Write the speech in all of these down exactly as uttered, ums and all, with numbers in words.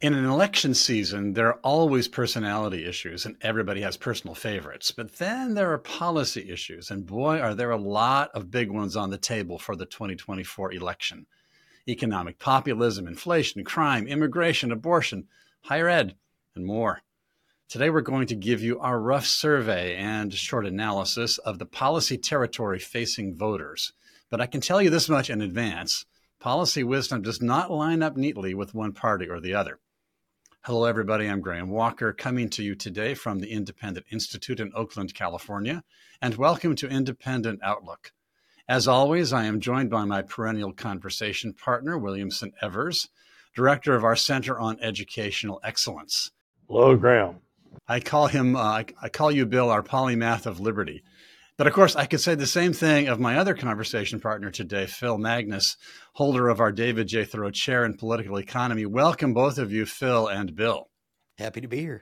In an election season, there are always personality issues and everybody has personal favorites. But then there are policy issues. And boy, are there a lot of big ones on the table for the twenty twenty-four election. Economic populism, inflation, crime, immigration, abortion, higher ed, and more. Today, we're going to give you our rough survey and short analysis of the policy territory facing voters. But I can tell you this much in advance. Policy wisdom does not line up neatly with one party or the other. Hello, everybody. I'm Graham Walker, coming to you today from the Independent Institute in Oakland, California, and welcome to Independent Outlook. As always, I am joined by my perennial conversation partner, Williamson Evers, director of our Center on Educational Excellence. Hello, Graham. I call him, uh, I, I call you, Bill, our polymath of liberty. But of course, I could say the same thing of my other conversation partner today, Phil Magness, holder of our David J. Thoreau Chair in Political Economy. Welcome, both of you, Phil and Bill. Happy to be here.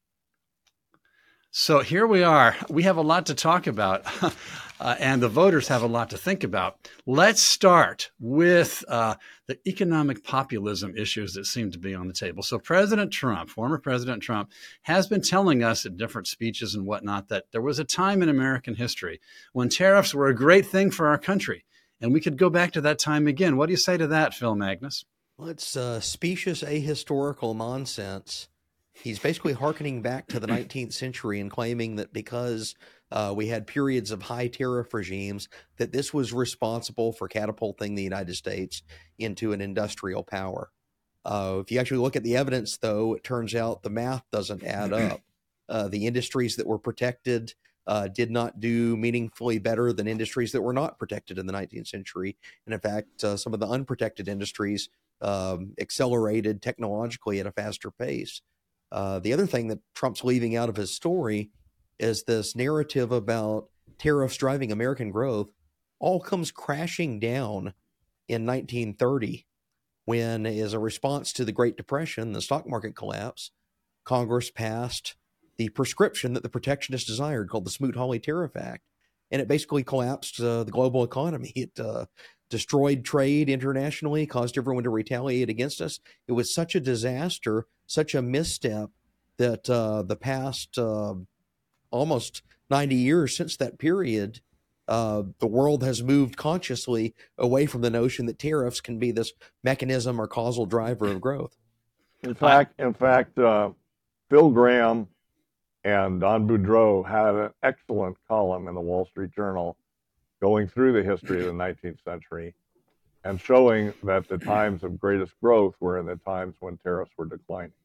So here we are. We have a lot to talk about, uh, and the voters have a lot to think about. Let's start with uh, the economic populism issues that seem to be on the table. So President Trump, former President Trump, has been telling us in different speeches and whatnot that there was a time in American history when tariffs were a great thing for our country, and we could go back to that time again. What do you say to that, Phil Magness? Well, it's uh, specious ahistorical nonsense. He's basically hearkening back to the nineteenth century and claiming that because uh, we had periods of high tariff regimes, that this was responsible for catapulting the United States into an industrial power. Uh, if you actually look at the evidence, though, it turns out the math doesn't add up. Uh, the industries that were protected uh, did not do meaningfully better than industries that were not protected in the nineteenth century. And in fact, uh, some of the unprotected industries um, accelerated technologically at a faster pace. Uh, the other thing that Trump's leaving out of his story is this narrative about tariffs driving American growth all comes crashing down in nineteen thirty when, as a response to the Great Depression, the stock market collapse, Congress passed the prescription that the protectionists desired called the Smoot-Hawley Tariff Act. And it basically collapsed uh, the global economy. It uh, destroyed trade internationally, caused everyone to retaliate against us. It was such a disaster, such a misstep that uh, the past uh, almost ninety years since that period, uh, the world has moved consciously away from the notion that tariffs can be this mechanism or causal driver of growth. In fact, in fact, uh, Phil Graham and Don Boudreaux had an excellent column in the Wall Street Journal going through the history of the nineteenth century and showing that the times of greatest growth were in the times when tariffs were declining.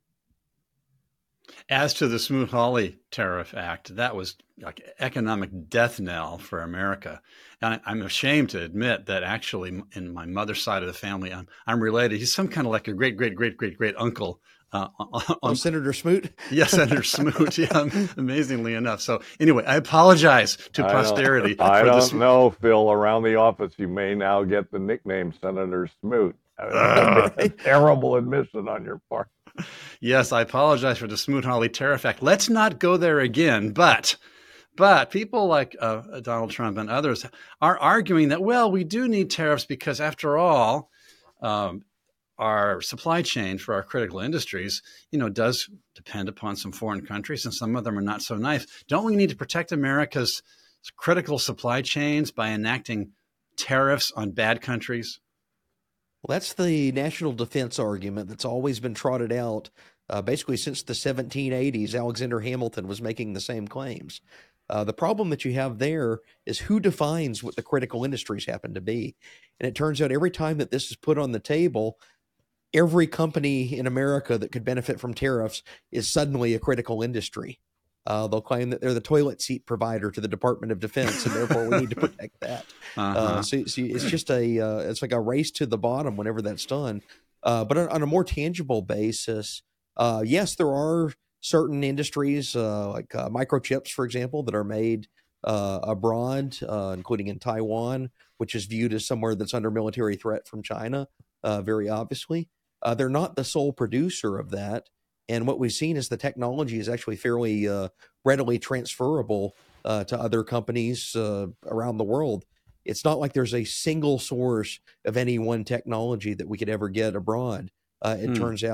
As to the Smoot-Hawley Tariff Act, that was like economic death knell for America. And I'm ashamed to admit that actually in my mother's side of the family, I'm, I'm related. He's some kind of like a great, great, great, great, great uncle. Uh, on, oh, Senator Smoot? Yes, Senator Smoot. Yeah, amazingly enough. So anyway, I apologize to I posterity. Don't, I for don't this. know, Phil. Around the office, you may now get the nickname Senator Smoot. Uh, a terrible admission on your part. Yes, I apologize for the Smoot-Hawley Tariff Act. Let's not go there again. But, but people like uh, Donald Trump and others are arguing that, well, we do need tariffs because, after all, um, our supply chain for our critical industries, you know, does depend upon some foreign countries, and some of them are not so nice. Don't we need to protect America's critical supply chains by enacting tariffs on bad countries? Well, that's the national defense argument that's always been trotted out uh, basically since the seventeen eighties. Alexander Hamilton was making the same claims. Uh, the problem that you have there is who defines what the critical industries happen to be. And it turns out every time that this is put on the table, every company in America that could benefit from tariffs is suddenly a critical industry. Uh, they'll claim that they're the toilet seat provider to the Department of Defense, and therefore we need to protect that. Uh-huh. Uh, so, so it's just a, uh, it's like a race to the bottom whenever that's done. Uh, but on, on a more tangible basis, uh, yes, there are certain industries uh, like uh, microchips, for example, that are made uh, abroad, uh, including in Taiwan, which is viewed as somewhere that's under military threat from China, uh, very obviously. Uh, they're not the sole producer of that. And what we've seen is the technology is actually fairly uh, readily transferable uh, to other companies uh, around the world. It's not like there's a single source of any one technology that we could ever get abroad. Uh, it hmm. turns out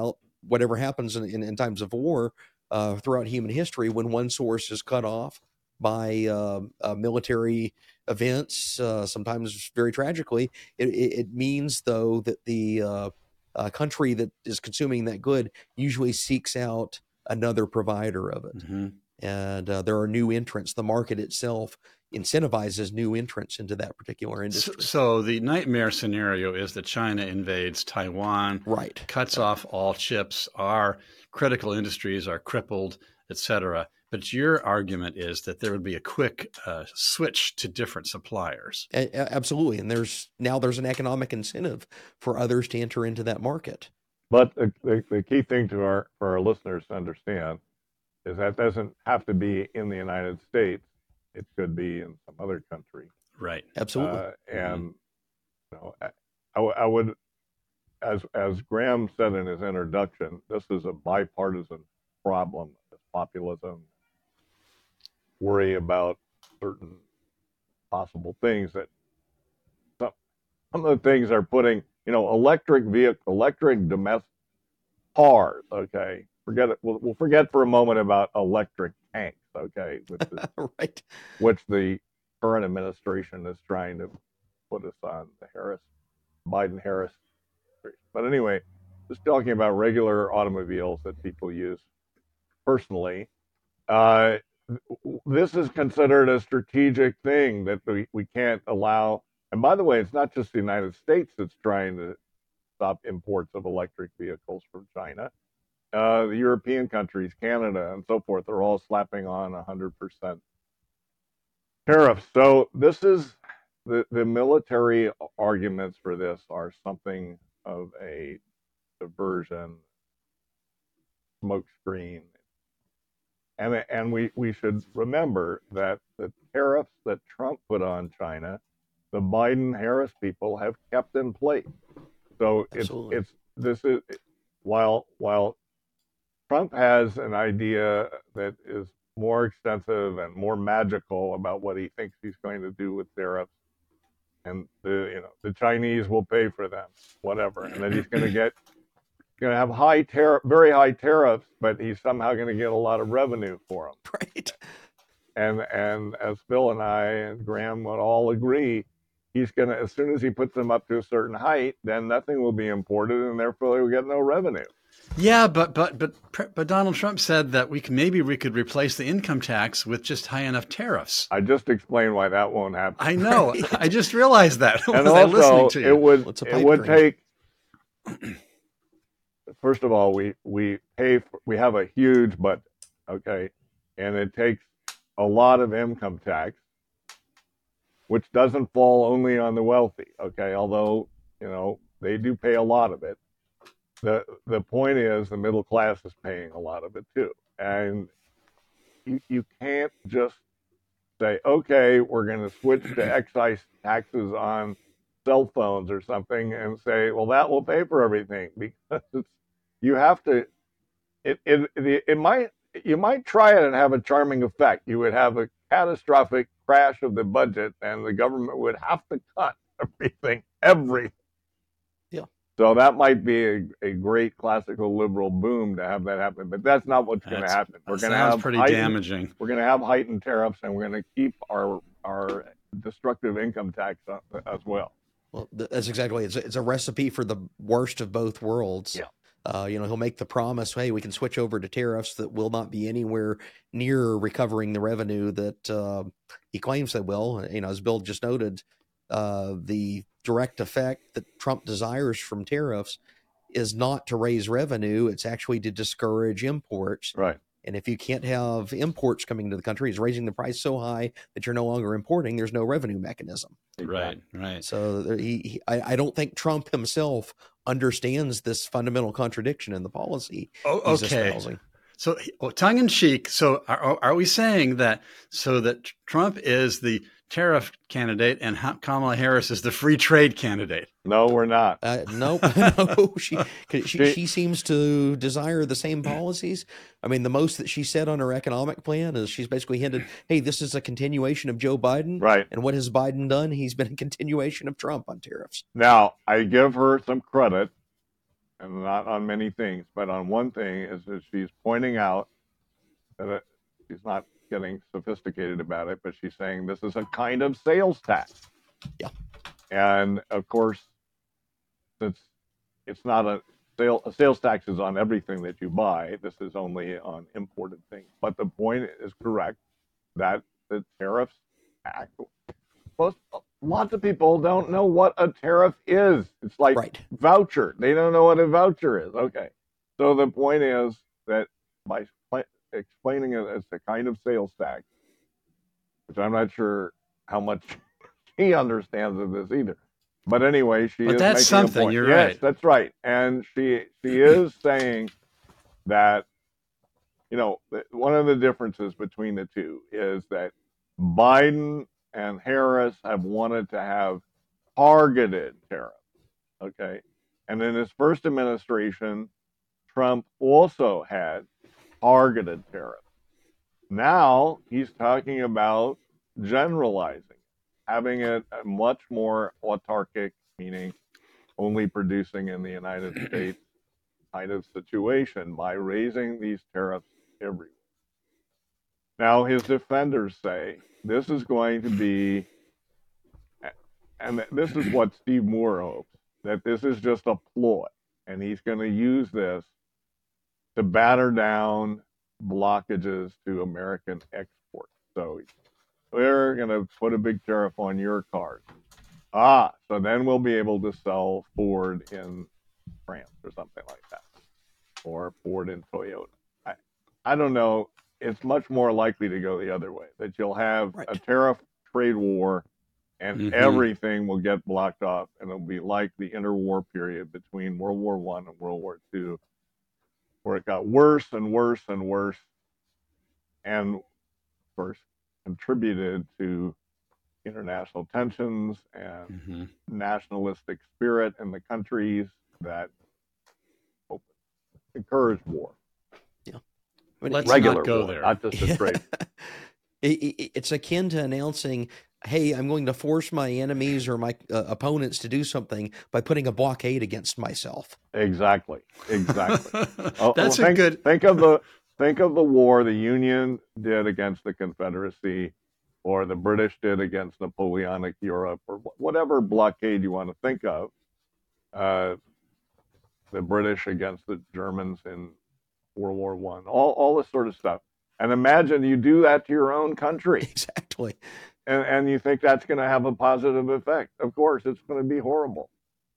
whatever happens in, in, in times of war uh, throughout human history, when one source is cut off by uh, uh, military events, uh, sometimes very tragically, it, it, it means, though, that the uh, uh, country that is consuming that good usually seeks out another provider of it. Mm-hmm. And uh, there are new entrants. The market itself incentivizes new entrants into that particular industry. So, so the nightmare scenario is that China invades Taiwan, right, cuts right. off all chips, our critical industries are crippled, et cetera. But your argument is that there would be a quick uh, switch to different suppliers. A- absolutely. And there's now there's an economic incentive for others to enter into that market. But the, the, the key thing to our for our listeners to understand is that doesn't have to be in the United States. It could be in some other country. Right. Absolutely. Uh, and mm-hmm. you know, I, I would, as as Graham said in his introduction, this is a bipartisan problem. This populism, worry about certain possible things that some, some of the things are putting, you know, electric vehicle, electric domestic cars. Okay, forget it. We'll, we'll forget for a moment about electric tanks. Okay, which is, right, which the current administration is trying to put us on the Harris, Biden-Harris. But anyway, just talking about regular automobiles that people use personally. Uh, this is considered a strategic thing that we, we can't allow. And by the way, it's not just the United States that's trying to stop imports of electric vehicles from China. Uh, the European countries, Canada, and so forth, are all slapping on one hundred percent tariffs. So this is the, the military arguments for this are something of a diversion, smokescreen. And, and we, we should remember that the tariffs that Trump put on China, the Biden-Harris people have kept in place. So it's, it's this is while while Trump has an idea that is more extensive and more magical about what he thinks he's going to do with tariffs, and the you know the Chinese will pay for them, whatever, and then he's going to get going to have high tariff, very high tariffs, but he's somehow going to get a lot of revenue for them. Right. And and as Phil and I and Graham would all agree, he's going to, as soon as he puts them up to a certain height, then nothing will be imported, and therefore he'll get no revenue. Yeah, but but but but Donald Trump said that we can maybe we could replace the income tax with just high enough tariffs. I just explained why that won't happen. I know. I just realized that. And also, it would it would take. First of all, we we pay for, we have a huge budget, okay, and it takes a lot of income tax, which doesn't fall only on the wealthy, okay, although, you know, they do pay a lot of it. The the point is the middle class is paying a lot of it too. And you, you can't just say, okay, we're going to switch to excise taxes on cell phones or something and say, well, that will pay for everything, because it's, you have to, it, it, it, it might, you might try it and have a charming effect. You would have a catastrophic crash of the budget and the government would have to cut everything, everything. Yeah. So that might be a, a great classical liberal boom to have that happen, but that's not what's going to happen. We're going to have pretty damaging. We're going to have heightened tariffs, and we're going to keep our our destructive income tax as well. Well, that's exactly it's a, it's a recipe for the worst of both worlds. Yeah. Uh, you know, he'll make the promise, hey, we can switch over to tariffs that will not be anywhere near recovering the revenue that uh, he claims they will. You know, as Bill just noted, uh, the direct effect that Trump desires from tariffs is not to raise revenue. It's actually to discourage imports. Right. And if you can't have imports coming into the country, he's raising the price so high that you're no longer importing. There's no revenue mechanism. Right, right. So there, he, he I, I don't think Trump himself understands this fundamental contradiction in the policy. Oh, he's okay. espousing. So, well, tongue in cheek. So, are, are we saying that so that Trump is the tariff candidate and Kamala Harris is the free trade candidate? No, we're not. Uh, nope. no, she, she she seems to desire the same policies. I mean, the most that she said on her economic plan is she's basically hinted, "Hey, this is a continuation of Joe Biden." Right. And what has Biden done? He's been a continuation of Trump on tariffs. Now, I give her some credit, and not on many things, but on one thing is that she's pointing out that it, she's not getting sophisticated about it, but she's saying this is a kind of sales tax. Yeah. And of course, since it's not a sale, a sales tax is on everything that you buy. This is only on imported things. But the point is correct that the tariffs act. Most lots of people don't know what a tariff is. It's like Right. voucher. They don't know what a voucher is. Okay. So the point is that by explaining it as a kind of sales tax, which I'm not sure how much he understands of this either. But anyway, she But is that's making something. a point. You're yes, right. that's right. And she she is saying that, you know, one of the differences between the two is that Biden and Harris have wanted to have targeted tariffs. Okay. And in his first administration, Trump also had targeted tariffs. Now he's talking about generalizing, having it a much more autarkic, meaning only producing in the United States kind of situation by raising these tariffs everywhere. Now his defenders say this is going to be, and this is what Steve Moore hopes, that this is just a ploy, and he's going to use this to batter down blockages to American exports. So we're going to put a big tariff on your cars. Ah, so then we'll be able to sell Ford in France or something like that, or Ford in Toyota. I, I don't know. It's much more likely to go the other way, that you'll have Right. a tariff trade war and Mhm. everything will get blocked off, and it'll be like the interwar period between World War One and World War Two, where it got worse and worse and worse, and of course contributed to international tensions and Mhm. nationalistic spirit in the countries that encourage war. Yeah. I mean, Let's Regular not go war, there. not just a trade. It, it, it's akin to announcing, hey, I'm going to force my enemies or my uh, opponents to do something by putting a blockade against myself. Exactly, exactly. Oh, That's well, a think, good. think of the think of the war the Union did against the Confederacy, or the British did against Napoleonic Europe, or whatever blockade you want to think of. Uh, the British against the Germans in World War One, all all this sort of stuff. And imagine you do that to your own country, Exactly. and, and you think that's going to have a positive effect. Of course, it's going to be horrible.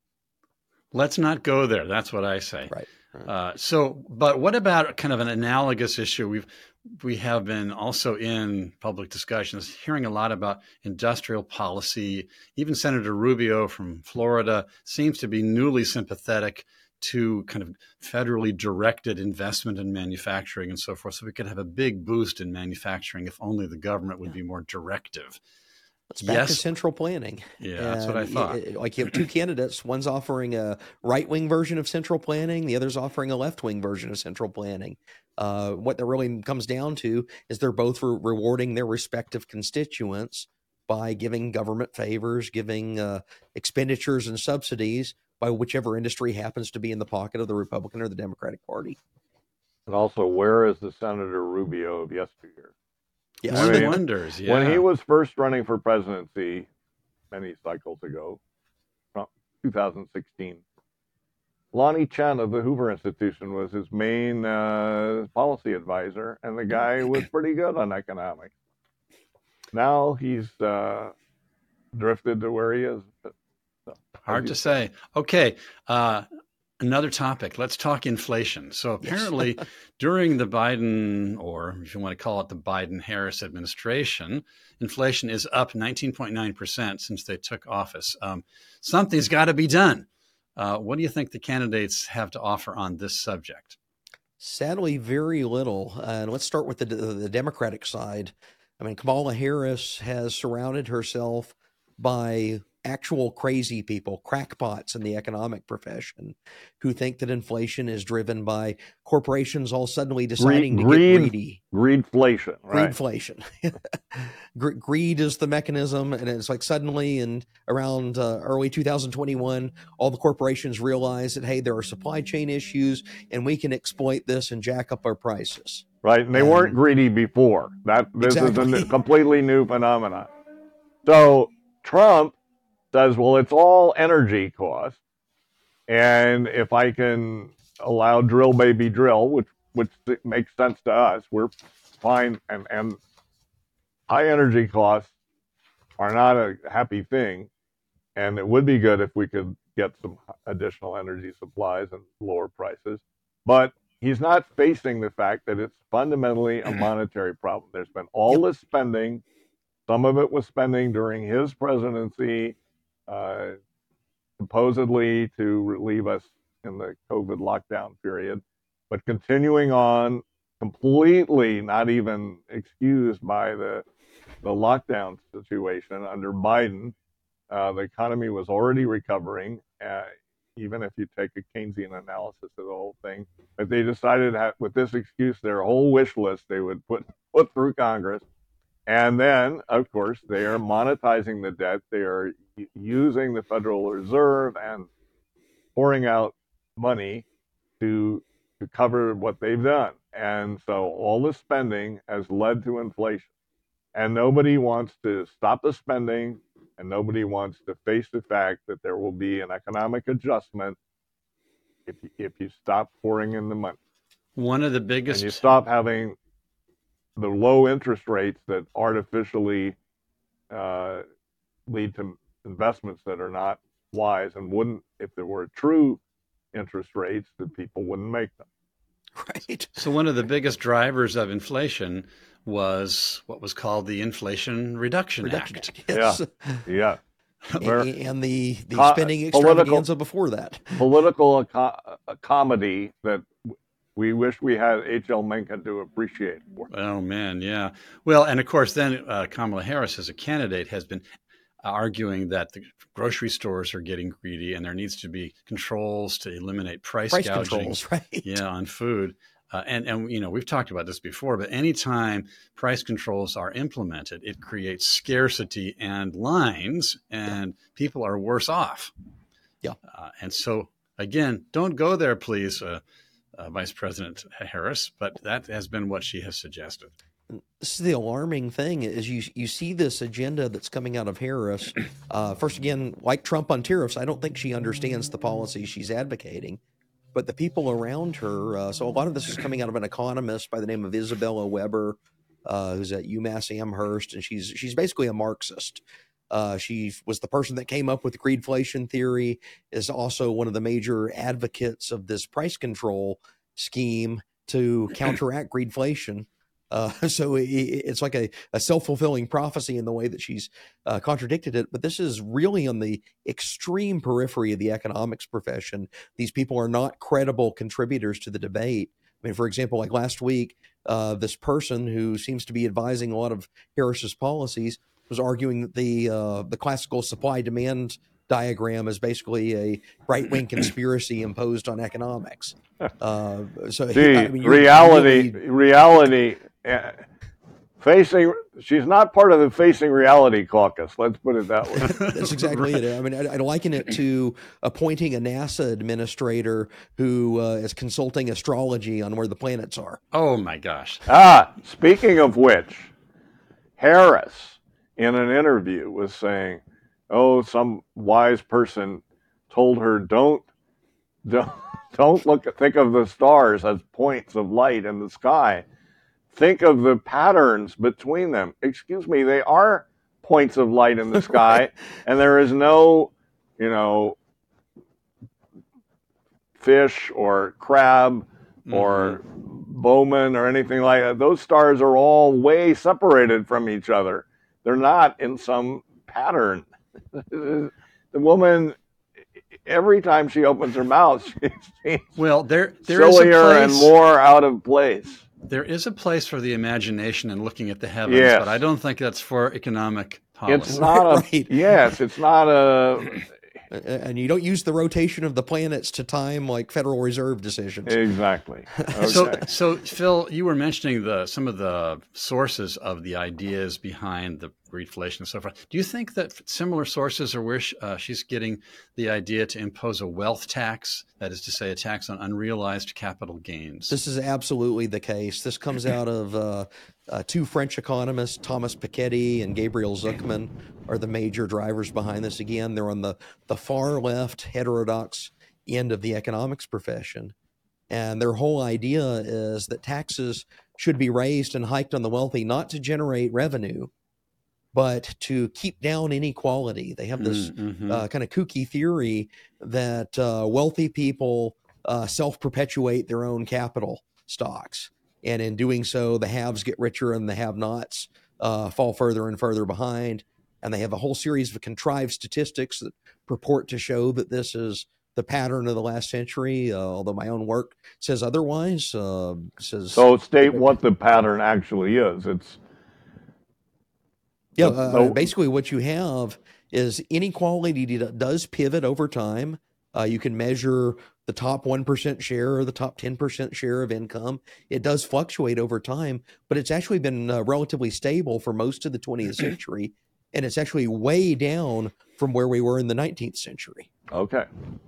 Let's not go there. That's what I say. Right. right. Uh, so, but what about kind of an analogous issue? We've we have been also in public discussions hearing a lot about industrial policy. Even Senator Rubio from Florida seems to be newly sympathetic to kind of federally directed investment in manufacturing and so forth. So we could have a big boost in manufacturing if only the government would Yeah. be more directive. It's back Yes. to central planning. Yeah, that's what I And thought. it- it- like you have two candidates, one's offering a right-wing version of central planning, the other's offering a left-wing version of central planning. Uh, what that really comes down to is they're both re- rewarding their respective constituents by giving government favors, giving uh, expenditures and subsidies by whichever industry happens to be in the pocket of the Republican or the Democratic Party. And also, where is the Senator Rubio of yesteryear? Yes. One I mean, wonders, yeah. When he was first running for presidency many cycles ago, from two thousand sixteen, Lonnie Chen of the Hoover Institution was his main uh, policy advisor, and the guy was pretty good on economics. Now he's uh, drifted to where he is. So, Hard to say. Okay. Uh, another topic. Let's talk inflation. So apparently Yes. during the Biden, or if you want to call it the Biden-Harris administration, inflation is up nineteen point nine percent since they took office. Um, something's got to be done. Uh, what do you think the candidates have to offer on this subject? Sadly, very little. Uh, and let's start with the, the Democratic side. I mean, Kamala Harris has surrounded herself by actual crazy people, crackpots in the economic profession, who think that inflation is driven by corporations all suddenly deciding Greed, to get greed, greedy. greedflation, right? Greedflation. Gre- Greed is the mechanism, and it's like suddenly in around uh, early two thousand twenty-one, all the corporations realize that, hey, there are supply chain issues, and we can exploit this and jack up our prices. Right, and they And- weren't greedy before. That this is a Exactly. new, completely new phenomenon. So Trump says, well, it's all energy costs, and if I can allow drill baby drill, which which makes sense to us, we're fine. And and high energy costs are not a happy thing, and it would be good if we could get some additional energy supplies and lower prices. But he's not facing the fact that it's fundamentally a monetary problem. There's been all Yep. this spending. Some of it was spending during his presidency, uh, supposedly to relieve us in the COVID lockdown period, but continuing on, completely not even excused by the the lockdown situation under Biden. Uh, the economy was already recovering, uh, even if you take a Keynesian analysis of the whole thing. But they decided that with this excuse, their whole wish list they would put put through Congress. And then, of course, they are monetizing the debt. They are using the Federal Reserve and pouring out money to to cover what they've done. And so all the spending has led to inflation. And nobody wants to stop the spending, and nobody wants to face the fact that there will be an economic adjustment if you, if you stop pouring in the money. One of the And biggest you stop having the low interest rates that artificially uh, lead to investments that are not wise and wouldn't, if there were true interest rates, that people wouldn't make them. Right. So one of the biggest drivers of inflation was what was called the Inflation Reduction, Reduction Act. Act, yes. Yeah. A- and the, the Co- spending political- extravaganza before that. Political aco- a comedy that we wish we had H L Mencken to appreciate. Oh, man, yeah. Well, and of course, then uh, Kamala Harris, as a candidate, has been arguing that the grocery stores are getting greedy and there needs to be controls to eliminate price, Price gouging. controls, right? Yeah, on food. Uh, and, and, you know, we've talked about this before, but anytime price controls are implemented, it creates scarcity and lines, and people are worse off. Yeah. Uh, and so, again, don't go there, please, uh, uh, Vice President Harris, but that has been what she has suggested. This is the alarming thing is you you see this agenda that's coming out of Harris. Uh, first, again, like Trump on tariffs, I don't think she understands the policy she's advocating. But the people around her, uh, so a lot of this is coming out of an economist by the name of Isabella Weber, uh, who's at UMass Amherst, and she's she's basically a Marxist. Uh, she was the person that came up with the greedflation theory, is also one of the major advocates of this price control scheme to counteract greedflation. Uh, so it, it's like a, a self-fulfilling prophecy in the way that she's uh, contradicted it. But this is really on the extreme periphery of the economics profession. These people are not credible contributors to the debate. I mean, for example, like last week, uh, this person who seems to be advising a lot of Harris's policies was arguing that the uh, the classical supply-demand diagram is basically a right-wing conspiracy imposed on economics. Uh, so See, I mean, you're reality, really, reality, uh, facing. She's not part of the Facing Reality caucus. Let's put it that way. That's exactly right. it. I mean, I, I liken it to appointing a NASA administrator who uh, is consulting astrology on where the planets are. Oh, my gosh. Ah, speaking of which, Harris, in an interview, was saying, "Oh, some wise person told her don't, don't, don't look, think of the stars as points of light in the sky. Think of the patterns between them." Excuse me, they are points of light in the sky, right. And there is no, you know, fish or crab mm-hmm. or Bowman or anything like that. Those stars are all way separated from each other. They're not in some pattern. The woman, every time she opens her mouth, she seems well, there, there sillier is a place, and more out of place. There is a place for the imagination and looking at the heavens, yes. but I don't think that's for economic policy. It's not a Right. yes. It's not a And you don't use the rotation of the planets to time like Federal Reserve decisions. exactly. Okay. So, so Phil, you were mentioning the some of the sources of the ideas behind the greedflation and so forth. Do you think that similar sources are where uh, she's getting the idea to impose a wealth tax, that is to say, a tax on unrealized capital gains? This is absolutely the case. This comes out of uh, uh, two French economists, Thomas Piketty and Gabriel Zuckman, are the major drivers behind this. Again, they're on the, the far left, heterodox end of the economics profession. And their whole idea is that taxes should be raised and hiked on the wealthy, not to generate revenue, but to keep down inequality. They have this mm-hmm. uh, kind of kooky theory that uh, wealthy people uh, self-perpetuate their own capital stocks. And in doing so, the haves get richer and the have-nots uh, fall further and further behind. And they have a whole series of contrived statistics that purport to show that this is the pattern of the last century, uh, although my own work says otherwise. Uh, says So state what the pattern actually is. It's Yeah, the- uh, the- basically what you have is inequality d- does pivot over time. Uh, you can measure the top one percent share or the top ten percent share of income. It does fluctuate over time, but it's actually been uh, relatively stable for most of the twentieth century, and it's actually way down from where we were in the nineteenth century. okay.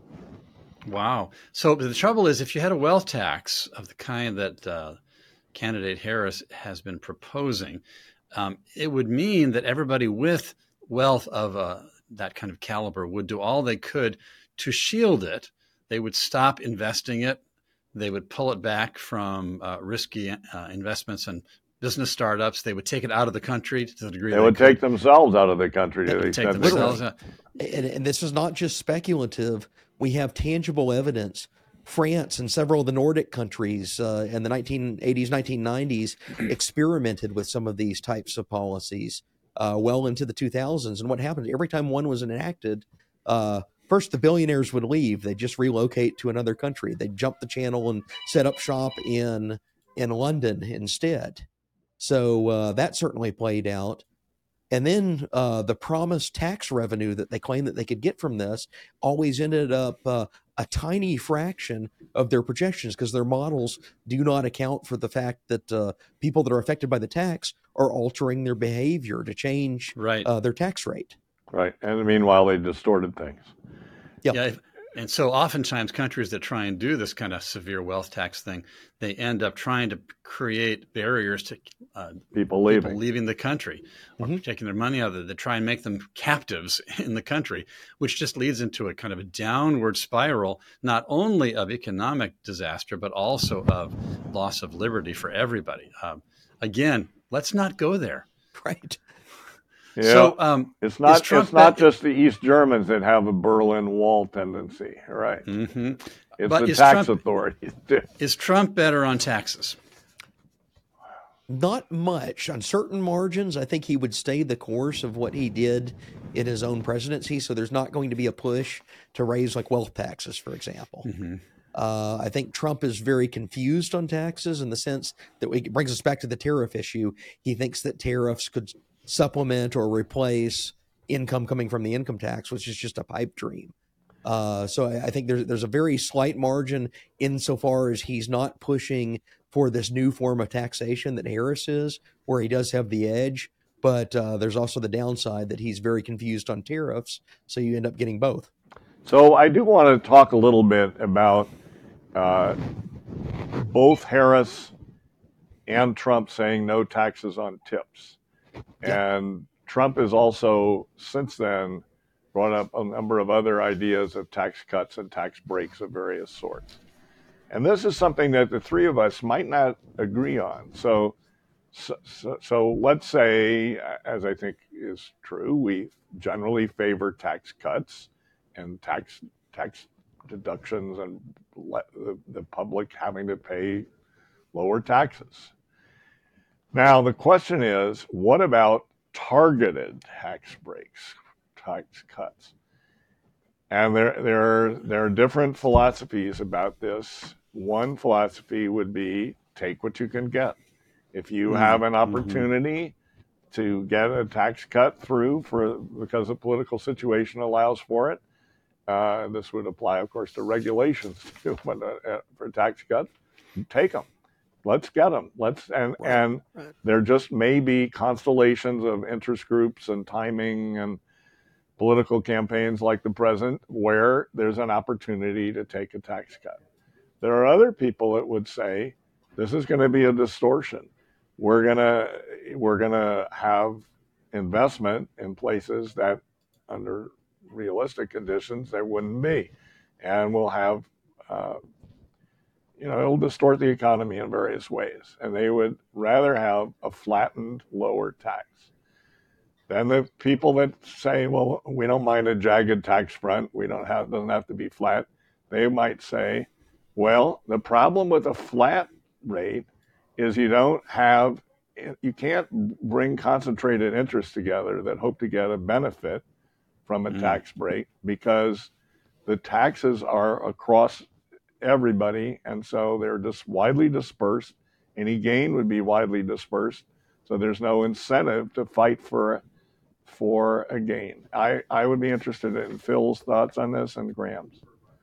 Wow. So the trouble is, if you had a wealth tax of the kind that uh, candidate Harris has been proposing, um, it would mean that everybody with wealth of uh, that kind of caliber would do all they could to shield it. They would stop investing it. They would pull it back from uh, risky uh, investments and business startups. They would take it out of the country to the degree They they would could. take themselves out of the country They to the would take extent they themselves could. out. And, and this is not just speculative. We have tangible evidence. France and several of the Nordic countries uh, in the nineteen eighties, nineteen nineties experimented with some of these types of policies uh, well into the two thousands. And what happened every time one was enacted, uh, first the billionaires would leave. They'd just relocate to another country. They'd jump the channel and set up shop in in London instead. So uh, that certainly played out. And then uh, the promised tax revenue that they claimed that they could get from this always ended up uh, a tiny fraction of their projections, because their models do not account for the fact that uh, people that are affected by the tax are altering their behavior to change Right. uh, their tax rate. Right. And meanwhile, they distorted things. Yep. Yeah. if- And so oftentimes countries that try and do this kind of severe wealth tax thing, they end up trying to create barriers to uh, People leaving. people leaving the country or Mhm. taking their money out of it. They try and make them captives in the country, which just leads into a kind of a downward spiral, not only of economic disaster, but also of loss of liberty for everybody. Um, again, let's not go there. Right. Yeah. So um, it's not Trump it's not bet- just the East Germans that have a Berlin Wall tendency, right? mhm. It's But the is tax Trump- authorities too. Is Trump better on taxes? Not much. On certain margins, I think he would stay the course of what he did in his own presidency. So there's not going to be a push to raise like wealth taxes, for example. Mm-hmm. Uh, I think Trump is very confused on taxes in the sense that it brings us back to the tariff issue. He thinks that tariffs could supplement or replace income coming from the income tax, which is just a pipe dream. Uh, so I, I think there's there's a very slight margin insofar as he's not pushing for this new form of taxation that Harris is, where he does have the edge. But uh, there's also the downside that he's very confused on tariffs. So you end up getting both. So I do want to talk a little bit about uh, both Harris and Trump saying no taxes on tips. Yeah. And Trump has also, since then, brought up a number of other ideas of tax cuts and tax breaks of various sorts. And this is something that the three of us might not agree on. So, so, so, so let's say, as I think is true, we generally favor tax cuts and tax tax deductions and let the, the public having to pay lower taxes. Now, the question is, what about targeted tax breaks, tax cuts? And there, there, there are different philosophies about this. One philosophy would be take what you can get. If you Mm, have an mhm. opportunity to get a tax cut through for because the political situation allows for it. Uh, this would apply, of course, to regulations too, but uh, for tax cuts, take them. Let's get them. Let's and Right, and right. there just may be constellations of interest groups and timing and political campaigns like the present where there's an opportunity to take a tax cut. There are other people that would say this is going to be a distortion. We're gonna we're gonna have investment in places that under realistic conditions there wouldn't be, and we'll have uh, you know, it'll distort the economy in various ways, and they would rather have a flattened lower tax than the people that say, well, we don't mind a jagged tax front, we don't have doesn't have to be flat. They might say, well, the problem with a flat rate is you don't have you can't bring concentrated interests together that hope to get a benefit from a mm. tax break because the taxes are across everybody, and so they're just widely dispersed. Any gain would be widely dispersed, so there's no incentive to fight for for a gain. I, I would be interested in Phil's thoughts on this and Graham's.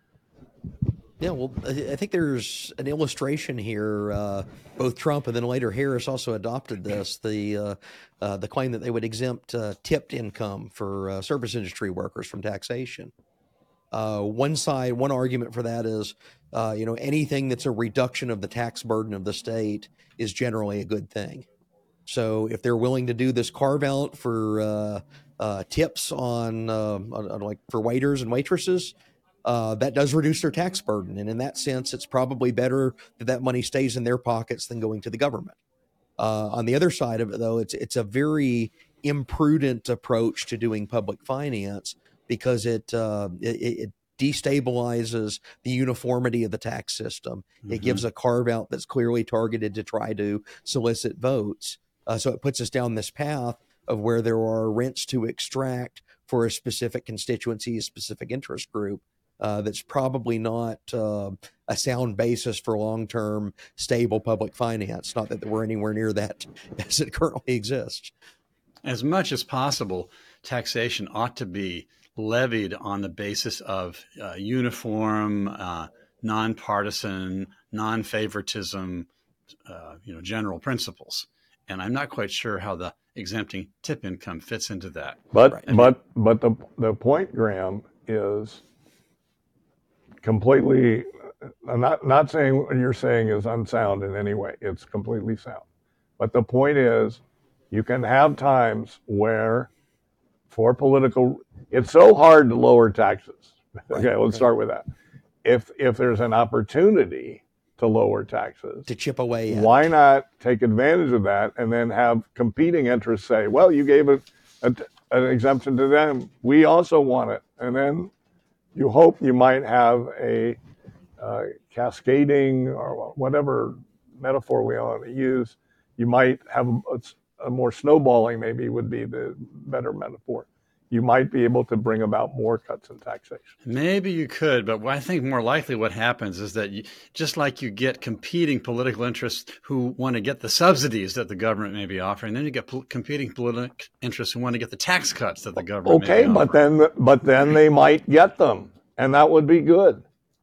Yeah, well, I think there's an illustration here. Uh, both Trump and then later Harris also adopted this, the uh, uh, the claim that they would exempt uh, tipped income for uh, service industry workers from taxation. Uh, one side, one argument for that is, uh, you know, anything that's a reduction of the tax burden of the state is generally a good thing. So if they're willing to do this carve out for uh, uh, tips on, uh, on, on like for waiters and waitresses, uh, that does reduce their tax burden. And in that sense, it's probably better that that money stays in their pockets than going to the government. Uh, on the other side of it, though, it's it's a very imprudent approach to doing public finance because it uh, it, it destabilizes the uniformity of the tax system. Mm-hmm. It gives a carve out that's clearly targeted to try to solicit votes. Uh, so it puts us down this path of where there are rents to extract for a specific constituency, a specific interest group. Uh, that's probably not uh, a sound basis for long-term stable public finance. Not that we're anywhere near that as it currently exists. As much as possible, taxation ought to be levied on the basis of uh, uniform, uh, nonpartisan, non-favoritism, uh, you know, general principles. And I'm not quite sure how the exempting tip income fits into that. But I mean, but but the the point, Graham, is completely. I'm not not saying what you're saying is unsound in any way. It's completely sound. But the point is, you can have times where, for political, it's so hard to lower taxes. Right, okay, let's right. start with that. If if there's an opportunity to lower taxes, to chip away at why it. not take advantage of that and then have competing interests say, well, you gave a, a, an exemption to them, we also want it. And then you hope you might have a uh, cascading or whatever metaphor we want to use. You might have a, a more snowballing, maybe would be the better metaphor. You might be able to bring about more cuts in taxation. Maybe you could, but I think more likely what happens is that you, just like you get competing political interests who want to get the subsidies that the government may be offering, then you get po- competing political interests who want to get the tax cuts that the government okay, may be but offering. then but then they might get them, and that would be good.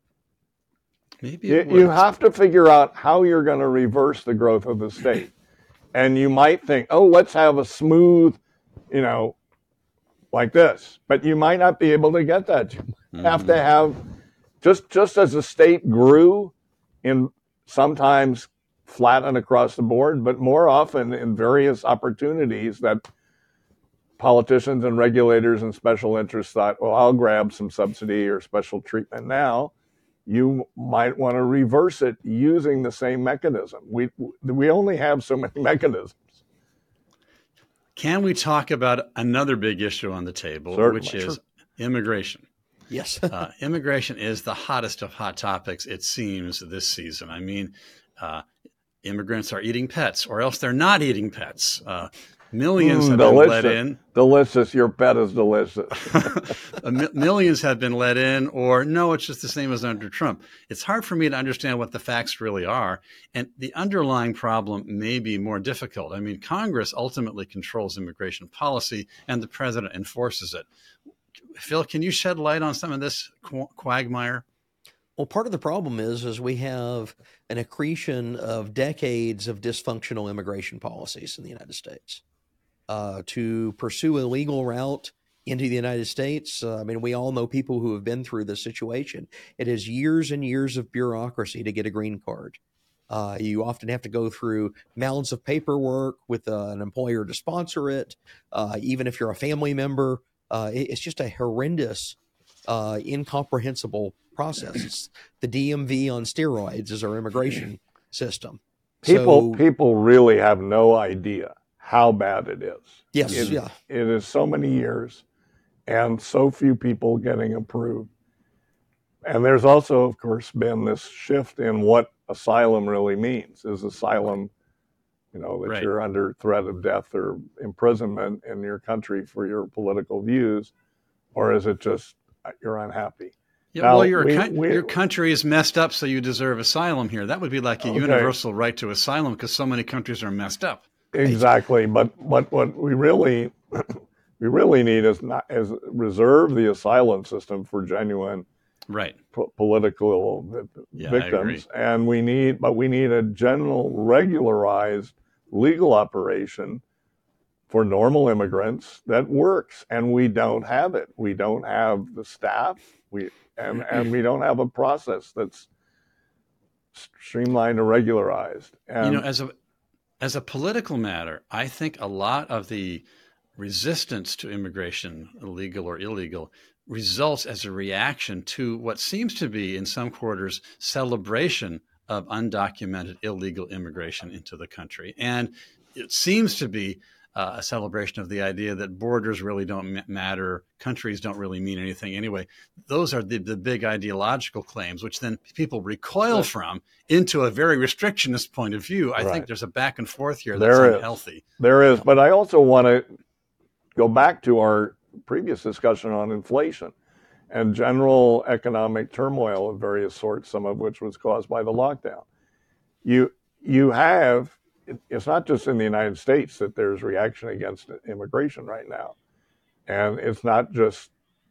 Maybe You, it would. you have to figure out how you're going to reverse the growth of the state. And you might think, oh, let's have a smooth, you know, like this. But you might not be able to get that. You mm-hmm. have to have, just, just as the state grew in sometimes flat and across the board, but more often in various opportunities that politicians and regulators and special interests thought, well, I'll grab some subsidy or special treatment now. You might want to reverse it using the same mechanism. We we only have so many mechanisms. Can we talk about another big issue on the table, Certainly. which is Sure. immigration? Yes. uh, immigration is the hottest of hot topics, it seems, this season. I mean, uh, immigrants are eating pets, or else they're not eating pets. Uh, Millions Mm, have delicious. been let in. Delicious. Your pet is delicious. Millions have been let in, or no, it's just the same as under Trump. It's hard for me to understand what the facts really are. And the underlying problem may be more difficult. I mean, Congress ultimately controls immigration policy and the president enforces it. Phil, can you shed light on some of this qu- quagmire? Well, part of the problem is, is we have an accretion of decades of dysfunctional immigration policies in the United States. Uh, to pursue a legal route into the United States, uh, I mean, we all know people who have been through this situation. It is years and years of bureaucracy to get a green card. Uh, you often have to go through mounds of paperwork with uh, an employer to sponsor it. Uh, even if you're a family member, uh, it, it's just a horrendous, uh, incomprehensible process. It's the D M V on steroids is our immigration system. People, So, people really have no idea how bad it is. yes, It, yeah. it is so many years and so few people getting approved. And there's also, of course, been this shift in what asylum really means. Is asylum, you know, that Right. you're under threat of death or imprisonment in your country for your political views, or is it just you're unhappy? Yeah, Now, well, your we- coun- we- your country is messed up, so you deserve asylum here. That would be like a Okay. universal right to asylum because so many countries are messed up. Exactly, but but what we really we really need is not is reserve the asylum system for genuine Right. po- political vi- Yeah, I victims, and we need but we need a general regularized legal operation for normal immigrants that works, and we don't have it. We don't have the staff. We and and we don't have a process that's streamlined or regularized. And You know, as a as a political matter, I think a lot of the resistance to immigration, legal or illegal, results as a reaction to what seems to be, in some quarters, celebration of undocumented illegal immigration into the country. And it seems to be uh, a celebration of the idea that borders really don't m- matter, countries don't really mean anything anyway. Those are the, the big ideological claims, which then people recoil Right. from into a very restrictionist point of view. I Right. think there's a back and forth here that's There is. unhealthy. There is, but I also want to go back to our previous discussion on inflation and general economic turmoil of various sorts, some of which was caused by the lockdown. You you have it's not just in the United States that there's reaction against immigration right now, and it's not just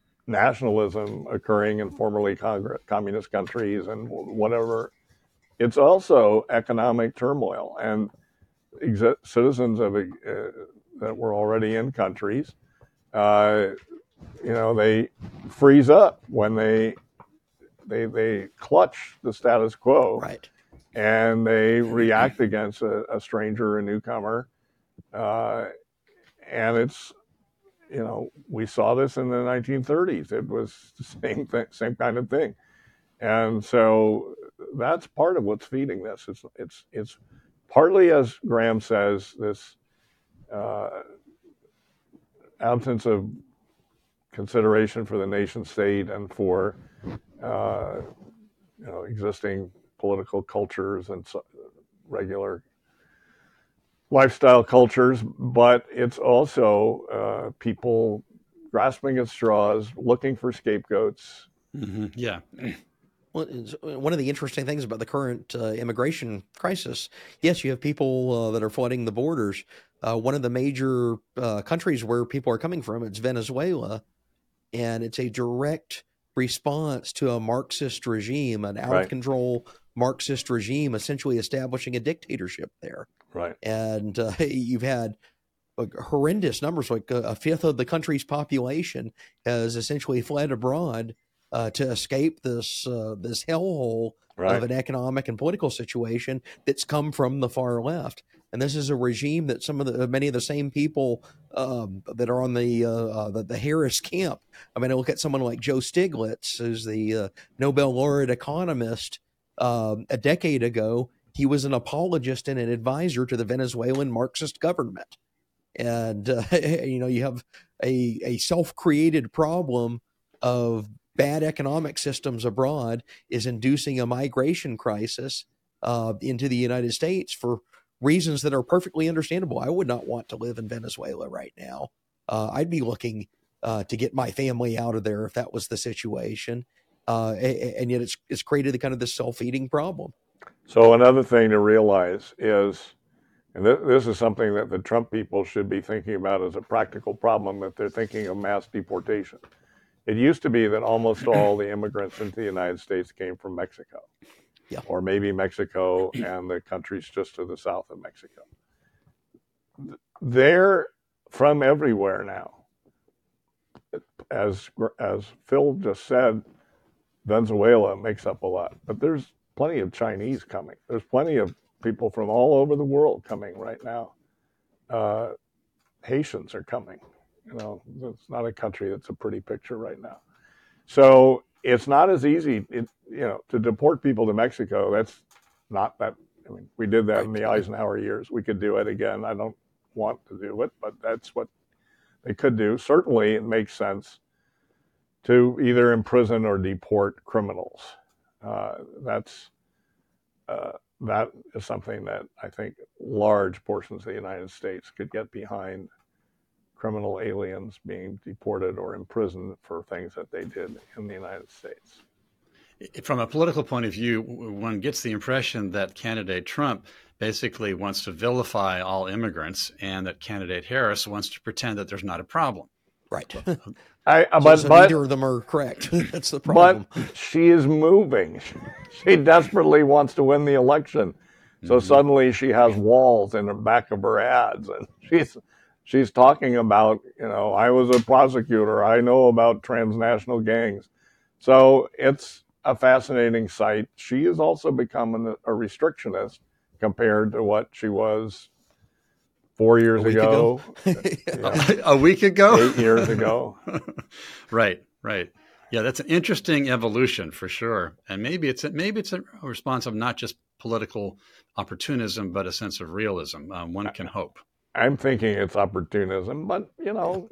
nationalism occurring in formerly Congress, communist countries and whatever. It's also economic turmoil and ex- citizens of uh, that were already in countries, uh, you know, they freeze up when they they they clutch the status quo, Right. and they react against a, a stranger, a newcomer, uh, and it's you know we saw this in the nineteen thirties. It was the same thing, same kind of thing, and so that's part of what's feeding this. It's it's it's partly, as Graham says, this. Uh, absence of consideration for the nation state and for uh, you know existing political cultures and so, regular lifestyle cultures, but it's also uh, people grasping at straws, looking for scapegoats. Mm-hmm. Yeah. Well, it's one of the interesting things about the current uh, immigration crisis, yes, you have people uh, that are flooding the borders. Uh, one of the major uh, countries where people are coming from, it's Venezuela, and it's a direct response to a Marxist regime, an out Right. of control Marxist regime, essentially establishing a dictatorship there. Right. And uh, you've had like horrendous numbers, like a, a fifth of the country's population has essentially fled abroad uh, to escape this uh, this hellhole Right. of an economic and political situation that's come from the far left. And this is a regime that some of the many of the same people um, that are on the, uh, uh, the the Harris camp. I mean, I look at someone like Joe Stiglitz, who's the uh, Nobel laureate economist. Um, a decade ago, he was an apologist and an advisor to the Venezuelan Marxist government. And uh, you know, you have a a self-created problem of bad economic systems abroad is inducing a migration crisis uh, into the United States for reasons that are perfectly understandable. I would not want to live in Venezuela right now. Uh, I'd be looking uh, to get my family out of there if that was the situation. Uh, and, and yet it's it's created the kind of this self-eating problem. So another thing to realize is, and th- this is something that the Trump people should be thinking about as a practical problem if they're thinking of mass deportation. It used to be that almost all the immigrants into the United States came from Mexico. Yeah. Or maybe Mexico and the countries just to the south of Mexico. They're from everywhere now. As as Phil just said, Venezuela makes up a lot, but there's plenty of Chinese coming. There's plenty of people from all over the world coming right now. Uh, Haitians are coming. You know, it's not a country that's a pretty picture right now. So it's not as easy, it, you know, to deport people to Mexico. That's not that. I mean, we did that right in the Eisenhower years. We could do it again. I don't want to do it, but that's what they could do. Certainly, it makes sense to either imprison or deport criminals. Uh, that's uh, that is something that I think large portions of the United States could get behind. Criminal aliens being deported or imprisoned for things that they did in the United States. From a political point of view, one gets the impression that candidate Trump basically wants to vilify all immigrants and that candidate Harris wants to pretend that there's not a problem. Right. I, so, but, so but, neither of them are correct. That's the problem. But she is moving. She desperately wants to win the election. So mm-hmm. suddenly she has walls in the back of her ads, and she's she's talking about, you know, I was a prosecutor. I know about transnational gangs. So it's a fascinating sight. She has also become a restrictionist compared to what she was four years a ago. ago. yeah. A week ago? Eight years ago. Right, right. Yeah, that's an interesting evolution for sure. And maybe it's a, maybe it's a response of not just political opportunism, but a sense of realism. Um, one can hope. I'm thinking it's opportunism, but, you know,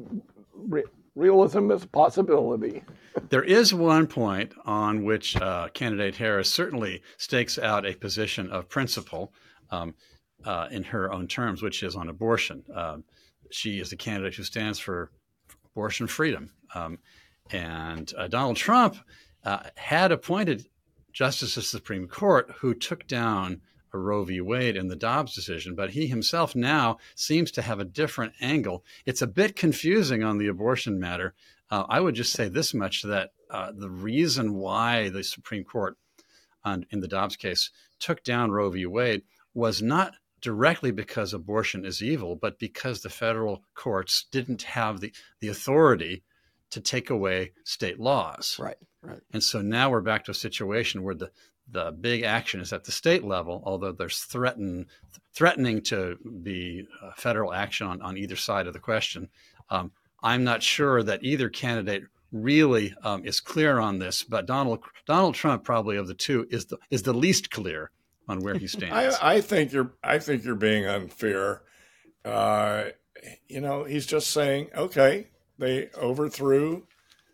re- realism is a possibility. There is one point on which uh, candidate Harris certainly stakes out a position of principle um, uh, in her own terms, which is on abortion. Um, she is a candidate who stands for abortion freedom. Um, and uh, Donald Trump uh, had appointed justices of the Supreme Court who took down Roe v. Wade in the Dobbs decision, but he himself now seems to have a different angle. It's a bit confusing on the abortion matter. Uh, I would just say this much, that uh, the reason why the Supreme Court on, in the Dobbs case took down Roe v. Wade was not directly because abortion is evil, but because the federal courts didn't have the, the authority to take away state laws. Right, right. And so now we're back to a situation where the The big action is at the state level, although there's threaten, threatening to be uh, federal action on, on either side of the question. Um, I'm not sure that either candidate really um, is clear on this, but Donald Donald Trump, probably of the two, is the is the least clear on where he stands. I, I think you're I think you're being unfair. Uh, you know, he's just saying, okay, they overthrew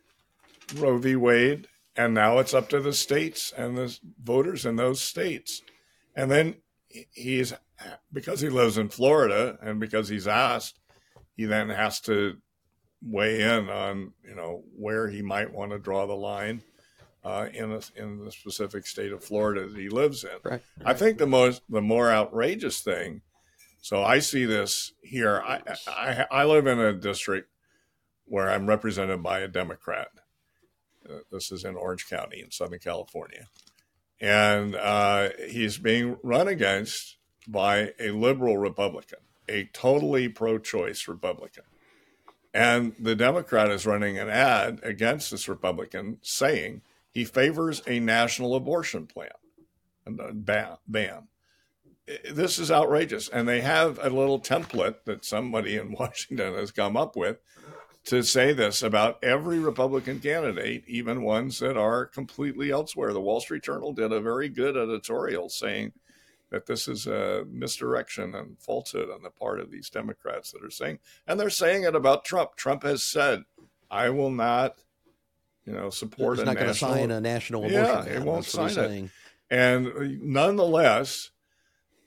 Roe v. Wade. And now it's up to the states and the voters in those states. And then he's, because he lives in Florida and because he's asked, he then has to weigh in on, you know, where he might want to draw the line uh, in a, in the specific state of Florida that he lives in. Right. I think the most, the more outrageous thing, so I see this here. I, I, I live in a district where I'm represented by a Democrat. Uh, this is in Orange County in Southern California. And uh, he's being run against by a liberal Republican, a totally pro-choice Republican. And the Democrat is running an ad against this Republican saying he favors a national abortion plan. And uh, bam, bam. This is outrageous. And they have a little template that somebody in Washington has come up with to say this about every Republican candidate, even ones that are completely elsewhere. The Wall Street Journal did a very good editorial saying that this is a misdirection and falsehood on the part of these Democrats that are saying, and they're saying it about Trump. Trump has said, I will not, you know, support He's a not going to sign a national abortion yeah, ban. he won't That's what sign he's it. saying. And nonetheless,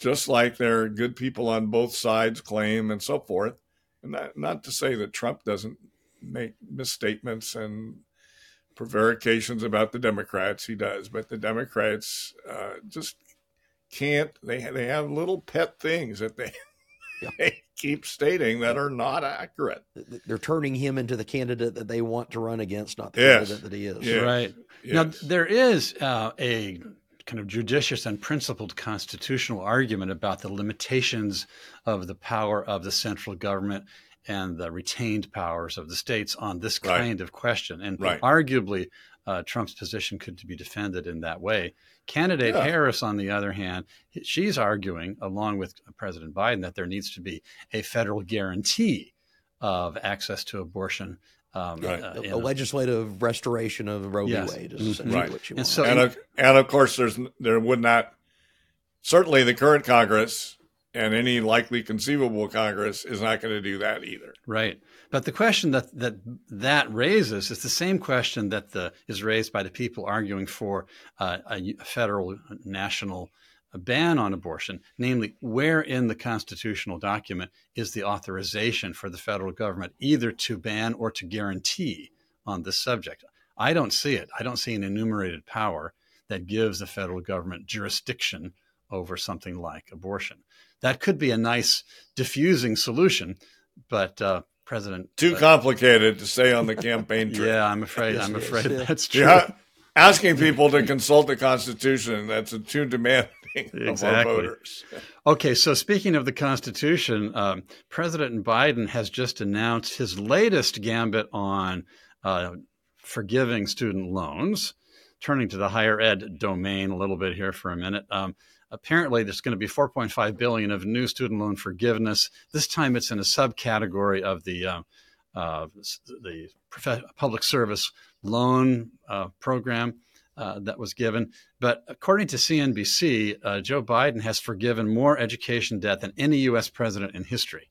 just like there are good people on both sides claim and so forth. And not, not to say that Trump doesn't make misstatements and prevarications about the Democrats. He does, but the Democrats uh, just can't. They they have little pet things that they, yeah. they keep stating that are not accurate. They're turning him into the candidate that they want to run against, not the yes. candidate that he is. Yes. Right. Yes. Now, there is uh, a kind of judicious and principled constitutional argument about the limitations of the power of the central government and the retained powers of the states on this kind right. of question. And right. arguably, uh, Trump's position could be defended in that way. Candidate yeah. Harris, on the other hand, she's arguing, along with President Biden, that there needs to be a federal guarantee of access to abortion. Um, right. uh, a, a legislative restoration of Roe v. Yes. Wade is Mm-hmm. essentially right. what you and want. so, and, of, and of course, there's there would not, certainly the current Congress and any likely conceivable Congress is not going to do that either. Right. But the question that that, that raises is the same question that the, is raised by the people arguing for uh, a federal national ban on abortion, namely, where in the constitutional document is the authorization for the federal government either to ban or to guarantee on this subject? I don't see it. I don't see an enumerated power that gives the federal government jurisdiction over something like abortion. That could be a nice diffusing solution, but uh, President too uh, complicated to say on the campaign trail. Yeah, I'm afraid. Yes, I'm yes, afraid yeah. that's true. Yeah, asking people to consult the Constitution, that's a too demanding Exactly. of our voters. Okay, so speaking of the Constitution, um, President Biden has just announced his latest gambit on uh, forgiving student loans. Turning to the higher ed domain a little bit here for a minute. Um, apparently, there's going to be four point five billion dollars of new student loan forgiveness. This time, it's in a subcategory of the uh, uh, the prof- public service loan uh, program uh, that was given. But according to C N B C, uh, Joe Biden has forgiven more education debt than any U S president in history.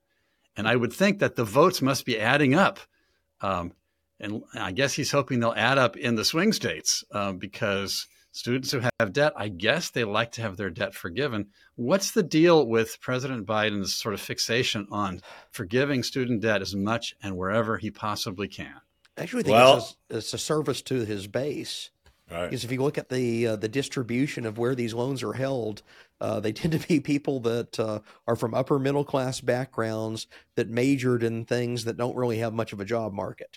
And I would think that the votes must be adding up. Um, And I guess he's hoping they'll add up in the swing states uh, because students who have debt, I guess they like to have their debt forgiven. What's the deal with President Biden's sort of fixation on forgiving student debt as much and wherever he possibly can? I actually think Well, it's, a, it's a service to his base. Right. Because if you look at the uh, the distribution of where these loans are held, uh, they tend to be people that uh, are from upper middle class backgrounds that majored in things that don't really have much of a job market.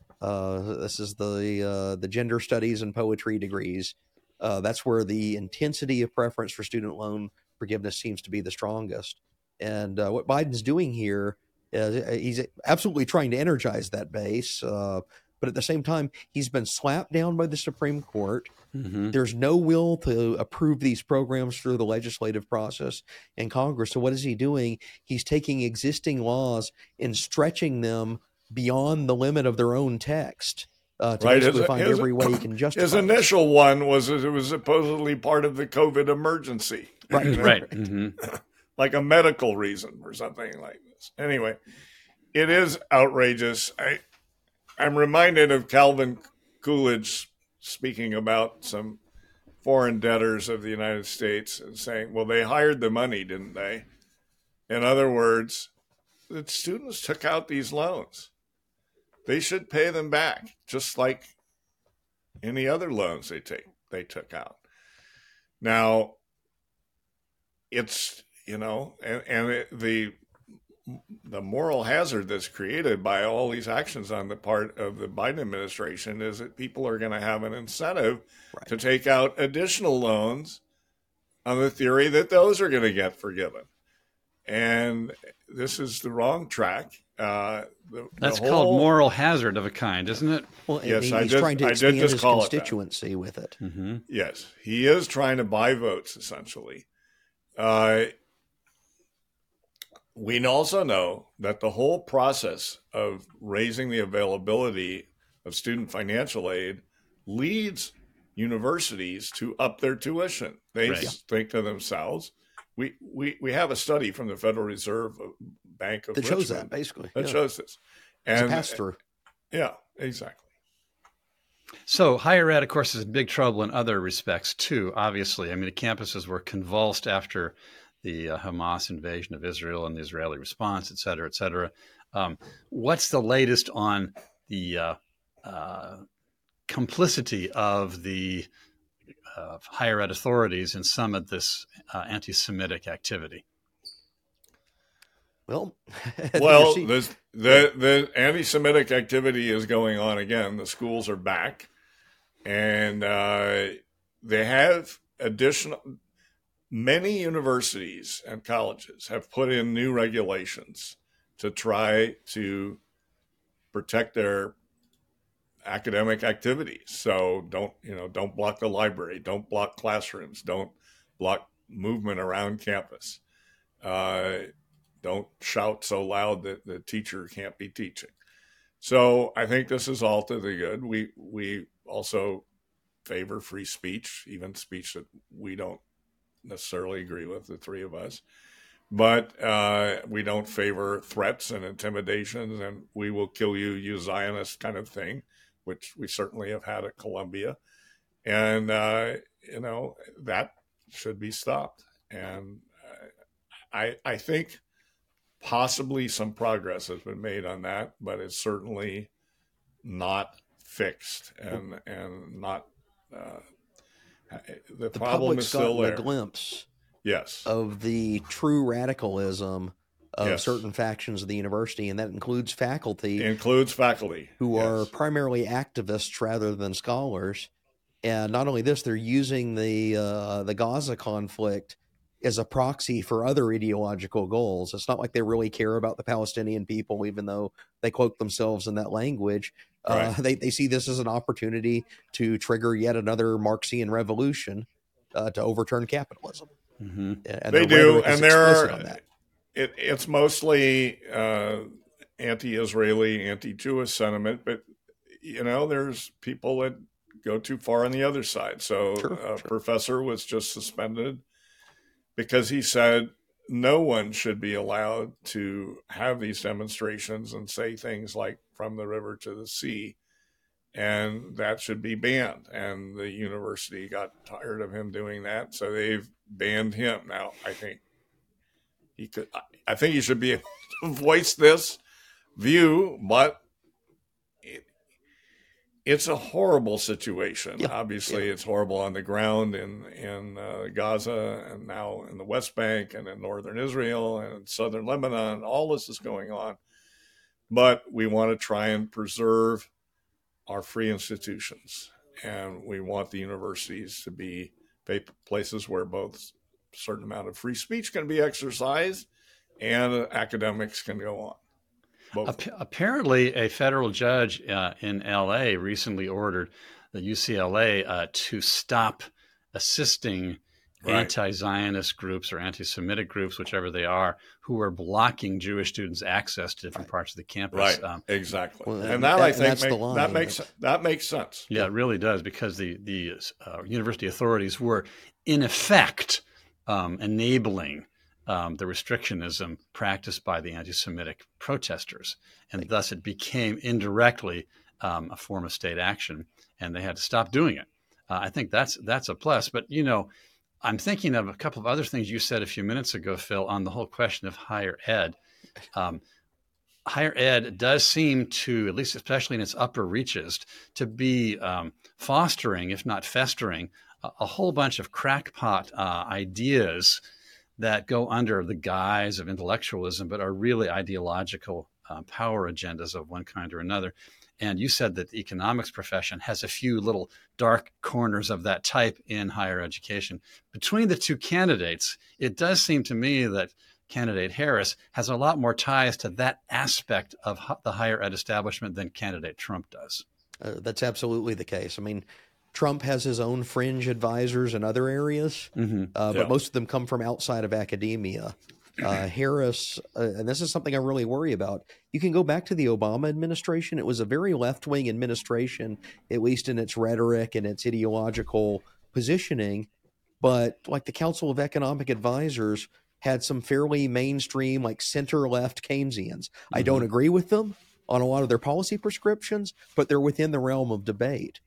Uh, this is the uh, the gender studies and poetry degrees. Uh, that's where the intensity of preference for student loan forgiveness seems to be the strongest. And uh, what Biden's doing here is he's absolutely trying to energize that base. Uh, but at the same time, he's been slapped down by the Supreme Court. Mm-hmm. There's no will to approve these programs through the legislative process in Congress. So what is he doing? He's taking existing laws and stretching them beyond the limit of their own text uh, to Right. basically His- find his- every way he can justify His it. initial one was that it was supposedly part of the COVID emergency. Right. Right. Mm-hmm. Like a medical reason or something like this. Anyway, it is outrageous. I, I'm reminded of Calvin Coolidge speaking about some foreign debtors of the United States and saying, well, they hired the money, didn't they? In other words, the students took out these loans. They should pay them back, just like any other loans they take they took out. Now, it's, you know, and, and it, the the moral hazard that's created by all these actions on the part of the Biden administration is that people are going to have an incentive Right. to take out additional loans on the theory that those are going to get forgiven. And this is the wrong track. Uh, the, That's the called whole, moral hazard of a kind, isn't it? Well, and Yes, he- I he's did- trying to I did expand just his call it that. constituency with it. Mm-hmm. Yes, he is trying to buy votes, essentially. Uh, we also know that the whole process of raising the availability of student financial aid leads universities to up their tuition. They Right. think to themselves, we, we, we have a study from the Federal Reserve Bank of That Richmond shows that, basically. that Yeah. shows this. It's a And pass-through. yeah, exactly. So higher ed, of course, is in big trouble in other respects too. Obviously, I mean, the campuses were convulsed after the uh, Hamas invasion of Israel and the Israeli response, et cetera, et cetera. Um, what's the latest on the uh, uh, complicity of the uh, higher ed authorities in some of this uh, anti-Semitic activity? Well, well, the the the anti-Semitic activity is going on again. The schools are back, and uh, they have additional. Many universities and colleges have put in new regulations to try to protect their academic activities. So don't, you know, don't block the library, don't block classrooms, don't block movement around campus. Uh, don't shout so loud that the teacher can't be teaching. So I think this is all to the good. We we also favor free speech, even speech that we don't necessarily agree with, the three of us, but uh, we don't favor threats and intimidations and we will kill you, you Zionist kind of thing, which we certainly have had at Columbia. And, uh, you know, that should be stopped. And uh, I, I think possibly some progress has been made on that, but it's certainly not fixed and, and not, uh, The, the problem public's is still gotten there. a glimpse yes. of the true radicalism of Yes. certain factions of the university, and that includes faculty. It includes faculty. Who yes. are primarily activists rather than scholars. And not only this, they're using the uh, the Gaza conflict as a proxy for other ideological goals. It's not like they really care about the Palestinian people, even though they cloak themselves in that language. Right. Uh, they, they see this as an opportunity to trigger yet another Marxian revolution uh, to overturn capitalism. Mm-hmm. And they do, and there are, on that. It, it's mostly uh, anti-Israeli, anti-Jewish sentiment, but, you know, there's people that go too far on the other side. So Sure, a sure. professor was just suspended because he said no one should be allowed to have these demonstrations and say things like from the river to the sea, and that should be banned. And the university got tired of him doing that, so they've banned him. Now, I think he could, I think he should be able to voice this view, but it, it's a horrible situation. Yeah, Obviously, yeah. it's horrible on the ground in in uh, Gaza, and now in the West Bank, and in northern Israel, and in southern Lebanon. All this is going on, but we want to try and preserve our free institutions, and we want the universities to be places where both a certain amount of free speech can be exercised and uh, academics can go on. Both. Apparently, a federal judge uh, in L A recently ordered the U C L A uh, to stop assisting right. anti-Zionist groups or anti-Semitic groups, whichever they are, who are blocking Jewish students' access to different right. parts of the campus. Right, um, exactly. Well, and that, that, I think, make, line, that makes but... that makes sense. Yeah, it really does, because the, the uh, university authorities were, in effect, um, enabling Um, the restrictionism practiced by the anti-Semitic protesters. And thus it became indirectly um, a form of state action, and they had to stop doing it. Uh, I think that's that's a plus. But, you know, I'm thinking of a couple of other things you said a few minutes ago, Phil, on the whole question of higher ed. Um, higher ed does seem to, at least especially in its upper reaches, to be um, fostering, if not festering, a, a whole bunch of crackpot uh, ideas that go under the guise of intellectualism, but are really ideological uh, power agendas of one kind or another. And you said that the economics profession has a few little dark corners of that type in higher education. Between the two candidates, it does seem to me that candidate Harris has a lot more ties to that aspect of the higher ed establishment than candidate Trump does. Uh, that's absolutely the case. I mean, Trump has his own fringe advisors in other areas, mm-hmm. uh, yeah. but most of them come from outside of academia. Uh, Harris, uh, and this is something I really worry about. You can go back to the Obama administration. It was a very left-wing administration, at least in its rhetoric and its ideological positioning. But like the Council of Economic Advisors had some fairly mainstream, like center-left Keynesians. Mm-hmm. I don't agree with them on a lot of their policy prescriptions, but they're within the realm of debate.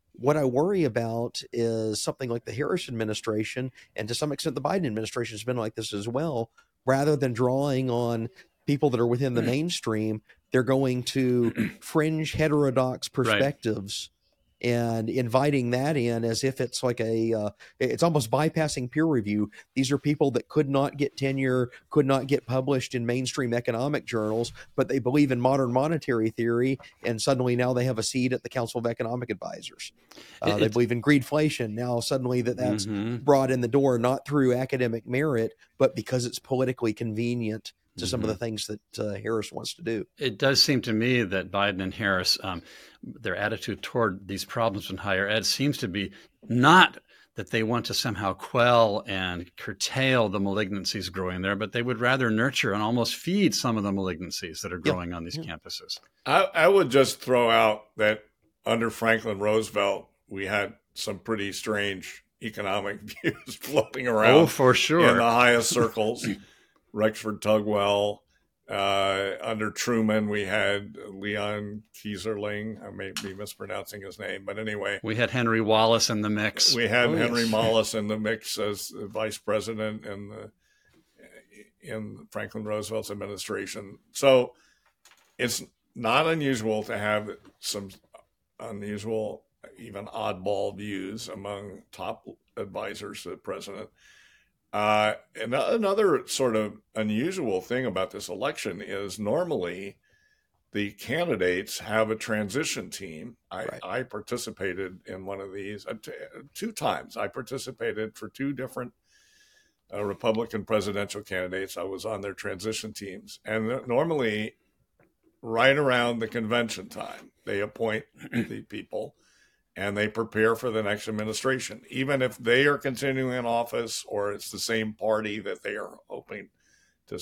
What I worry about is something like the Harris administration, and to some extent the Biden administration has been like this as well. Rather than drawing on people that are within the mainstream, they're going to fringe heterodox perspectives and inviting that in as if it's like a, uh, it's almost bypassing peer review. These are people that could not get tenure, could not get published in mainstream economic journals, but they believe in modern monetary theory, and suddenly now they have a seat at the Council of Economic Advisors. Uh, they believe in greedflation. Now suddenly that that's mm-hmm. brought in the door, not through academic merit, but because it's politically convenient to some mm-hmm. of the things that uh, Harris wants to do. It does seem to me that Biden and Harris, um, their attitude toward these problems in higher ed seems to be not that they want to somehow quell and curtail the malignancies growing there, but they would rather nurture and almost feed some of the malignancies that are growing yeah. on these yeah. campuses. I, I would just throw out that under Franklin Roosevelt, we had some pretty strange economic views floating around. Oh, for sure. In the highest circles. Rexford Tugwell. Uh, under Truman, we had Leon Kieserling. I may be mispronouncing his name, but anyway. We had Henry Wallace in the mix. We had oh, Henry yes. Wallace in the mix as vice president in the in Franklin Roosevelt's administration. So it's not unusual to have some unusual, even oddball views among top advisors to the president. Uh, and another sort of unusual thing about this election is normally the candidates have a transition team. I, right. I participated in one of these uh, t- two times. I participated for two different uh, Republican presidential candidates. I was on their transition teams. And normally, right around the convention time, they appoint the people and they prepare for the next administration, even if they are continuing in office or it's the same party that they are hoping to.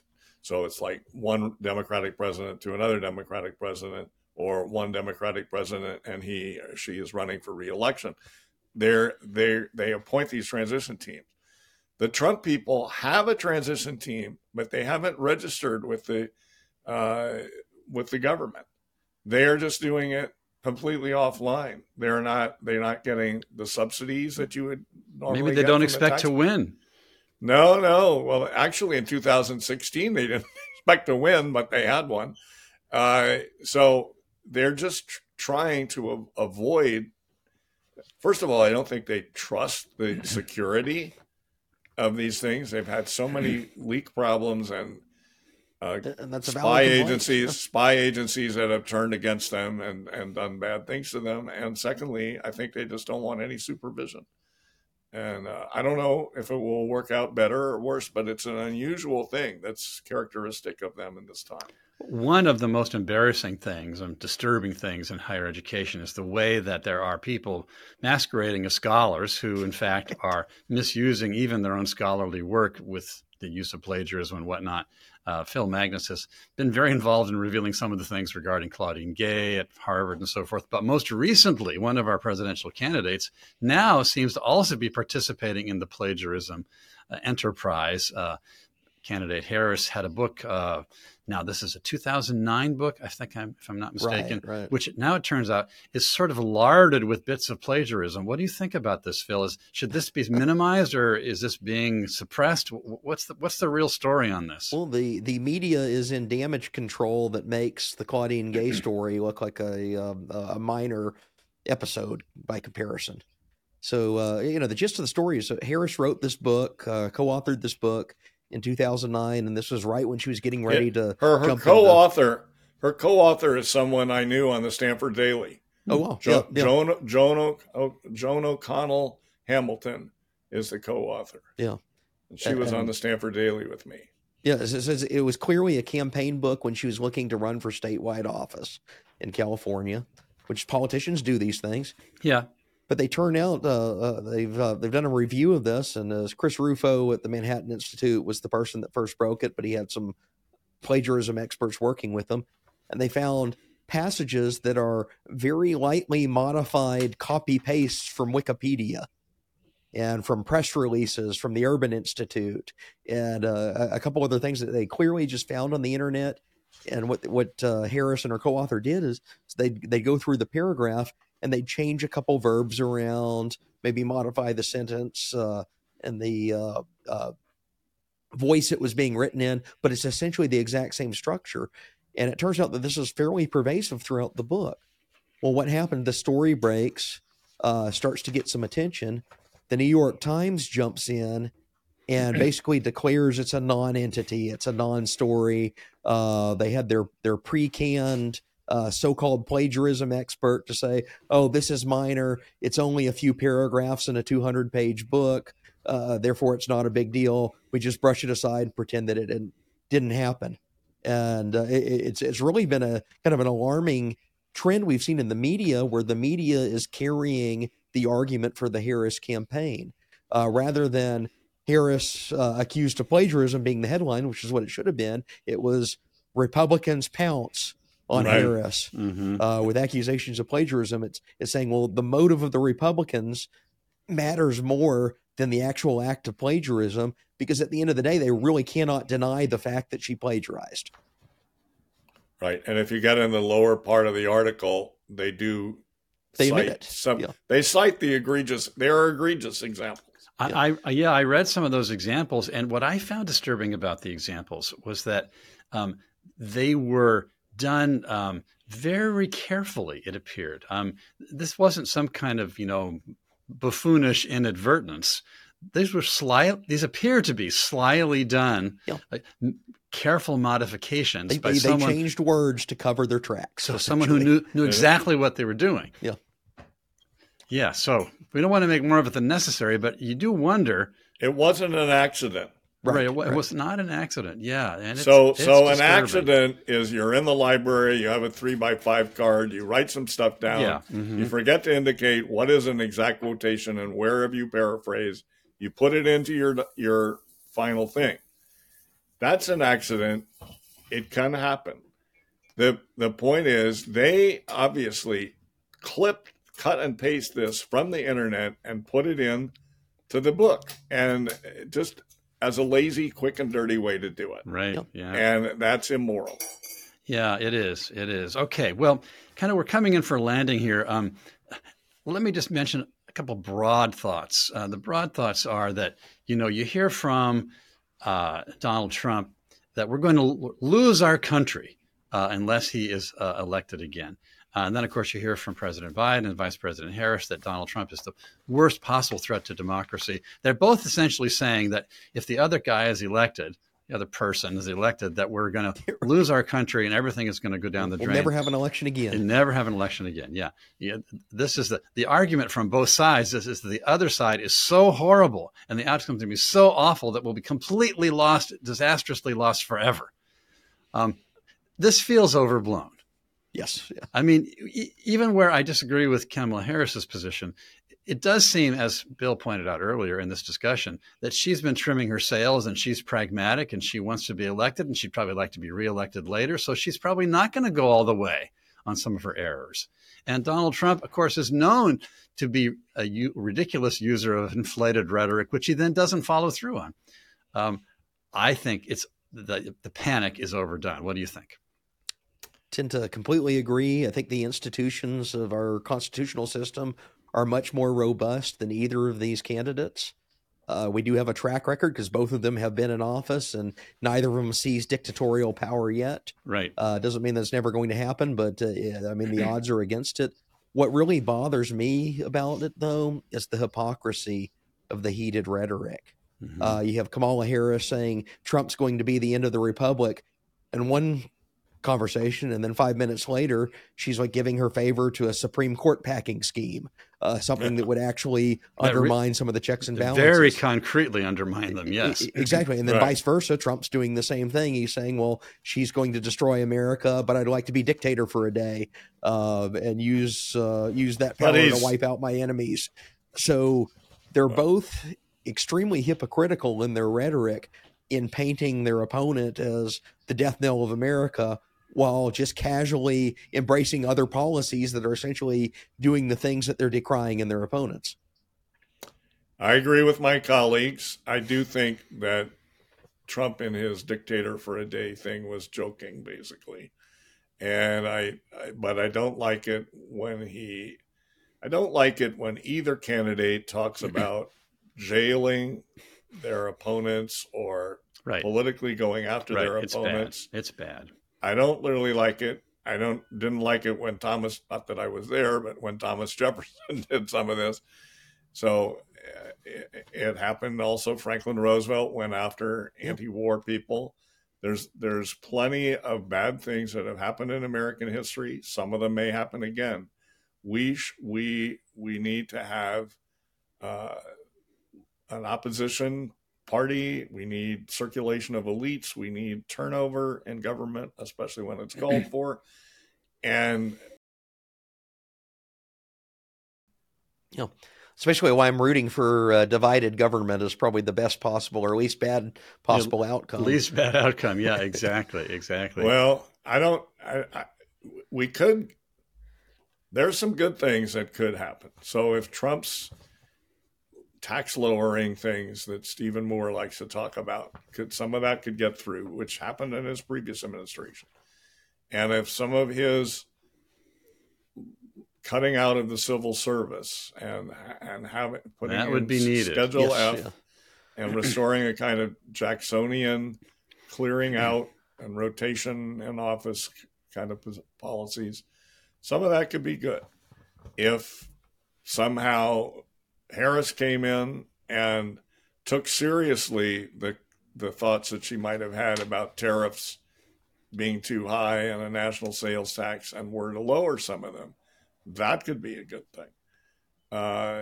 So it's like one Democratic president to another Democratic president, or one Democratic president and he or she is running for re-election. They're, they're, they appoint these transition teams. The Trump people have a transition team, but they haven't registered with the uh, with the government. They are just doing it completely offline. They're not they're not getting the subsidies that you would normally Maybe they get don't from expect the to win. No, no. Well, actually, in two thousand sixteen, they didn't expect to win, but they had one. Uh, so they're just tr- trying to a- avoid. First of all, I don't think they trust the security of these things. They've had so many leak problems and Uh, and that's a spy agencies, spy agencies that have turned against them and, and done bad things to them. And secondly, I think they just don't want any supervision. And uh, I don't know if it will work out better or worse, but it's an unusual thing that's characteristic of them in this time. One of the most embarrassing things and disturbing things in higher education is the way that there are people masquerading as scholars who, in fact, are misusing even their own scholarly work with the use of plagiarism and whatnot. Uh, Phil Magnus has been very involved in revealing some of the things regarding Claudine Gay at Harvard and so forth. But most recently, one of our presidential candidates now seems to also be participating in the plagiarism uh, enterprise. Uh, candidate Harris had a book. Uh, now, this is a two thousand nine book, I think, I'm, if I'm not mistaken, right, right. which now it turns out is sort of larded with bits of plagiarism. What do you think about this, Phil? Is, should this be minimized or is this being suppressed? What's the what's the real story on this? Well, the, the media is in damage control that makes the Claudine Gay story look like a, um, a minor episode by comparison. So, uh, you know, the gist of the story is that Harris wrote this book, uh, co-authored this book in two thousand nine, and this was right when she was getting ready it, to her, her jump co-author. Into... Her co-author is someone I knew on the Stanford Daily. Oh, wow. Jo- yeah, yeah. Joan, Joan, o- Joan O'Connell Hamilton is the co-author. Yeah. And she was and, on the Stanford Daily with me. Yeah, it says it was clearly a campaign book when she was looking to run for statewide office in California, which politicians do these things. Yeah. But they turn out uh, uh, they've uh, they've done a review of this, and uh, Chris Rufo at the Manhattan Institute was the person that first broke it, but he had some plagiarism experts working with them, and they found passages that are very lightly modified copy pastes from Wikipedia and from press releases from the Urban Institute and uh, a couple other things that they clearly just found on the internet. And what what uh, Harris and her co-author did is they they go through the paragraph and they'd change a couple verbs around, maybe modify the sentence uh, and the uh, uh, voice it was being written in, but it's essentially the exact same structure. And it turns out that this is fairly pervasive throughout the book. Well, what happened? The story breaks, uh, starts to get some attention. The New York Times jumps in and basically declares it's a non-entity, it's a non-story. Uh, they had their their pre-canned uh, so-called plagiarism expert to say, "Oh, this is minor. It's only a few paragraphs in a two hundred page book. Uh, therefore, it's not a big deal. We just brush it aside and pretend that it didn't, didn't happen." And uh, it, it's it's really been a kind of an alarming trend we've seen in the media, where the media is carrying the argument for the Harris campaign uh, rather than Harris uh, accused of plagiarism being the headline, which is what it should have been. It was Republicans pounce on Right. Harris Mm-hmm. uh, with accusations of plagiarism. It's it's saying, well, the motive of the Republicans matters more than the actual act of plagiarism, because at the end of the day, they really cannot deny the fact that she plagiarized. Right. And if you get in the lower part of the article, they do They cite admit it. some, Yeah. they cite the egregious, there are egregious examples. I, I yeah, I read some of those examples, and what I found disturbing about the examples was that um, they were done um, very carefully. It appeared um, this wasn't some kind of you know buffoonish inadvertence. These were sly. These appear to be slyly done, Yeah. like, m- careful modifications They, by they, they someone. changed words to cover their tracks. So someone who essentially. knew knew exactly what they were doing. Yeah. Yeah. So we don't want to make more of it than necessary, but you do wonder. It wasn't an accident. Right. Right, It, wa- it right. was not an accident. Yeah. And it's, So, it's so an disturbing. accident is you're in the library, you have a three by five card, you write some stuff down, Yeah. Mhm. you forget to indicate what is an exact quotation and where have you paraphrased, you put it into your your final thing. That's an accident. It can happen. the The point is, they obviously clipped, cut and paste this from the internet and put it in to the book, and just as a lazy, quick and dirty way to do it. Right. Yep. Yeah. And that's immoral. Yeah, it is. It is. Okay. Well, kind of we're coming in for a landing here. Um, well, let me just mention a couple broad thoughts. Uh, the broad thoughts are that, you know, you hear from uh, Donald Trump that we're going to l- lose our country uh, unless he is uh, elected again. Uh, and then, of course, you hear from President Biden and Vice President Harris that Donald Trump is the worst possible threat to democracy. They're both essentially saying that if the other guy is elected, the other person is elected, that we're going to lose our country and everything is going to go down the We'll drain. never have an election again. And never have an election again. Yeah. Yeah. This is the, the argument from both sides is, is that the other side is so horrible and the outcome is going to be so awful that we'll be completely lost, disastrously lost forever. Um, this feels overblown. Yes. Yeah. I mean, e- even where I disagree with Kamala Harris's position, it does seem, as Bill pointed out earlier in this discussion, that she's been trimming her sails and she's pragmatic and she wants to be elected and she'd probably like to be reelected later. So she's probably not going to go all the way on some of her errors. And Donald Trump, of course, is known to be a u- ridiculous user of inflated rhetoric, which he then doesn't follow through on. Um, I think it's the, the panic is overdone. What do you think? Tend to completely agree. I think the institutions of our constitutional system are much more robust than either of these candidates. Uh, we do have a track record because both of them have been in office and neither of them sees dictatorial power yet. Right. Uh, doesn't mean that's never going to happen, but uh, yeah, I mean, the odds are against it. What really bothers me about it, though, is the hypocrisy of the heated rhetoric. Mhm. Uh, you have Kamala Harris saying Trump's going to be the end of the republic, and one conversation, and then five minutes later, she's like giving her favor to a Supreme Court packing scheme, uh, something that would actually That re- undermine some of the checks and balances. Very concretely undermine them. Yes. E- e- exactly. And then Right. vice versa, Trump's doing the same thing. He's saying, well, she's going to destroy America, but I'd like to be dictator for a day uh, and use uh, use that But power to he's- wipe out my enemies. So they're both extremely hypocritical in their rhetoric in painting their opponent as the death knell of America, while just casually embracing other policies that are essentially doing the things that they're decrying in their opponents. I agree with my colleagues. I do think that Trump in his dictator for a day thing was joking, basically. And I, I but I don't like it when he I don't like it when either candidate talks about jailing their opponents or right. politically going after right. their It's opponents. bad. It's bad. I don't really like it. I don't didn't like it when Thomas, not that I was there, but when Thomas Jefferson did some of this. So uh, it, it happened also. Franklin Roosevelt went after anti-war people. There's there's plenty of bad things that have happened in American history. Some of them may happen again. We sh- we we need to have uh, an opposition party. We need circulation of elites. We need turnover in government, especially when it's called for. And you know, especially why I'm rooting for uh, divided government is probably the best possible, or at least bad possible yeah, outcome. Least bad outcome. Yeah, exactly, exactly. Well, I don't. I, I, we could. There's some good things that could happen. So if Trump's tax lowering things that Stephen Moore likes to talk about, could some of that could get through, which happened in his previous administration. And if some of his cutting out of the civil service and and having putting that would in be needed. Schedule Yes, F yeah. and restoring a kind of Jacksonian clearing out and rotation in office kind of policies, some of that could be good. If somehow Harris came in and took seriously the the thoughts that she might have had about tariffs being too high and a national sales tax and were to lower some of them, that could be a good thing. Uh,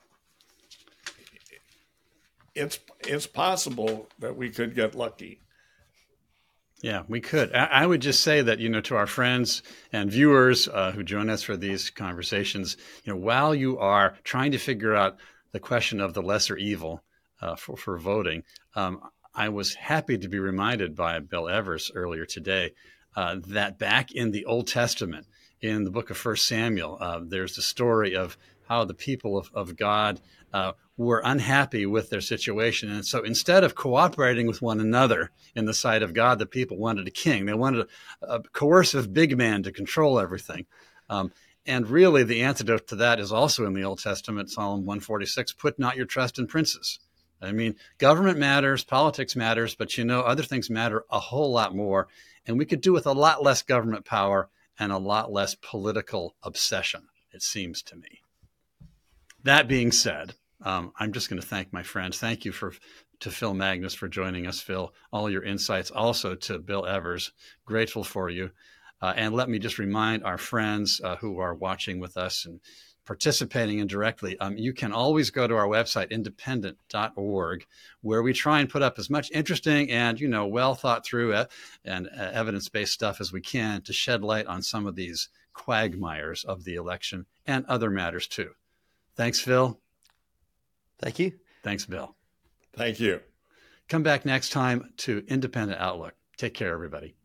it's it's possible that we could get lucky. Yeah, we could. I, I would just say that, you know, to our friends and viewers uh, who join us for these conversations, you know, while you are trying to figure out the question of the lesser evil uh, for, for voting, um, I was happy to be reminded by Bill Evers earlier today uh, that back in the Old Testament, in the book of First Samuel, uh, there's the story of how the people of, of God uh, were unhappy with their situation. And so instead of cooperating with one another in the sight of God, the people wanted a king. They wanted a, a coercive big man to control everything. Um, and really the antidote to that is also in the Old Testament, Psalm one forty-six, put not your trust in princes. I mean, government matters, politics matters, but, you know, other things matter a whole lot more. And we could do with a lot less government power and a lot less political obsession, it seems to me. That being said, um, I'm just going to thank my friends. Thank you for to Phil Magness for joining us, Phil, all your insights. Also to Bill Evers, grateful for you. Uh, and let me just remind our friends uh, who are watching with us and participating indirectly, um, you can always go to our website, independent dot org, where we try and put up as much interesting and, you know, well thought through uh, and uh, evidence-based stuff as we can to shed light on some of these quagmires of the election and other matters too. Thanks, Phil. Thank you. Thanks, Bill. Thank you. Come back next time to Independent Outlook. Take care, everybody.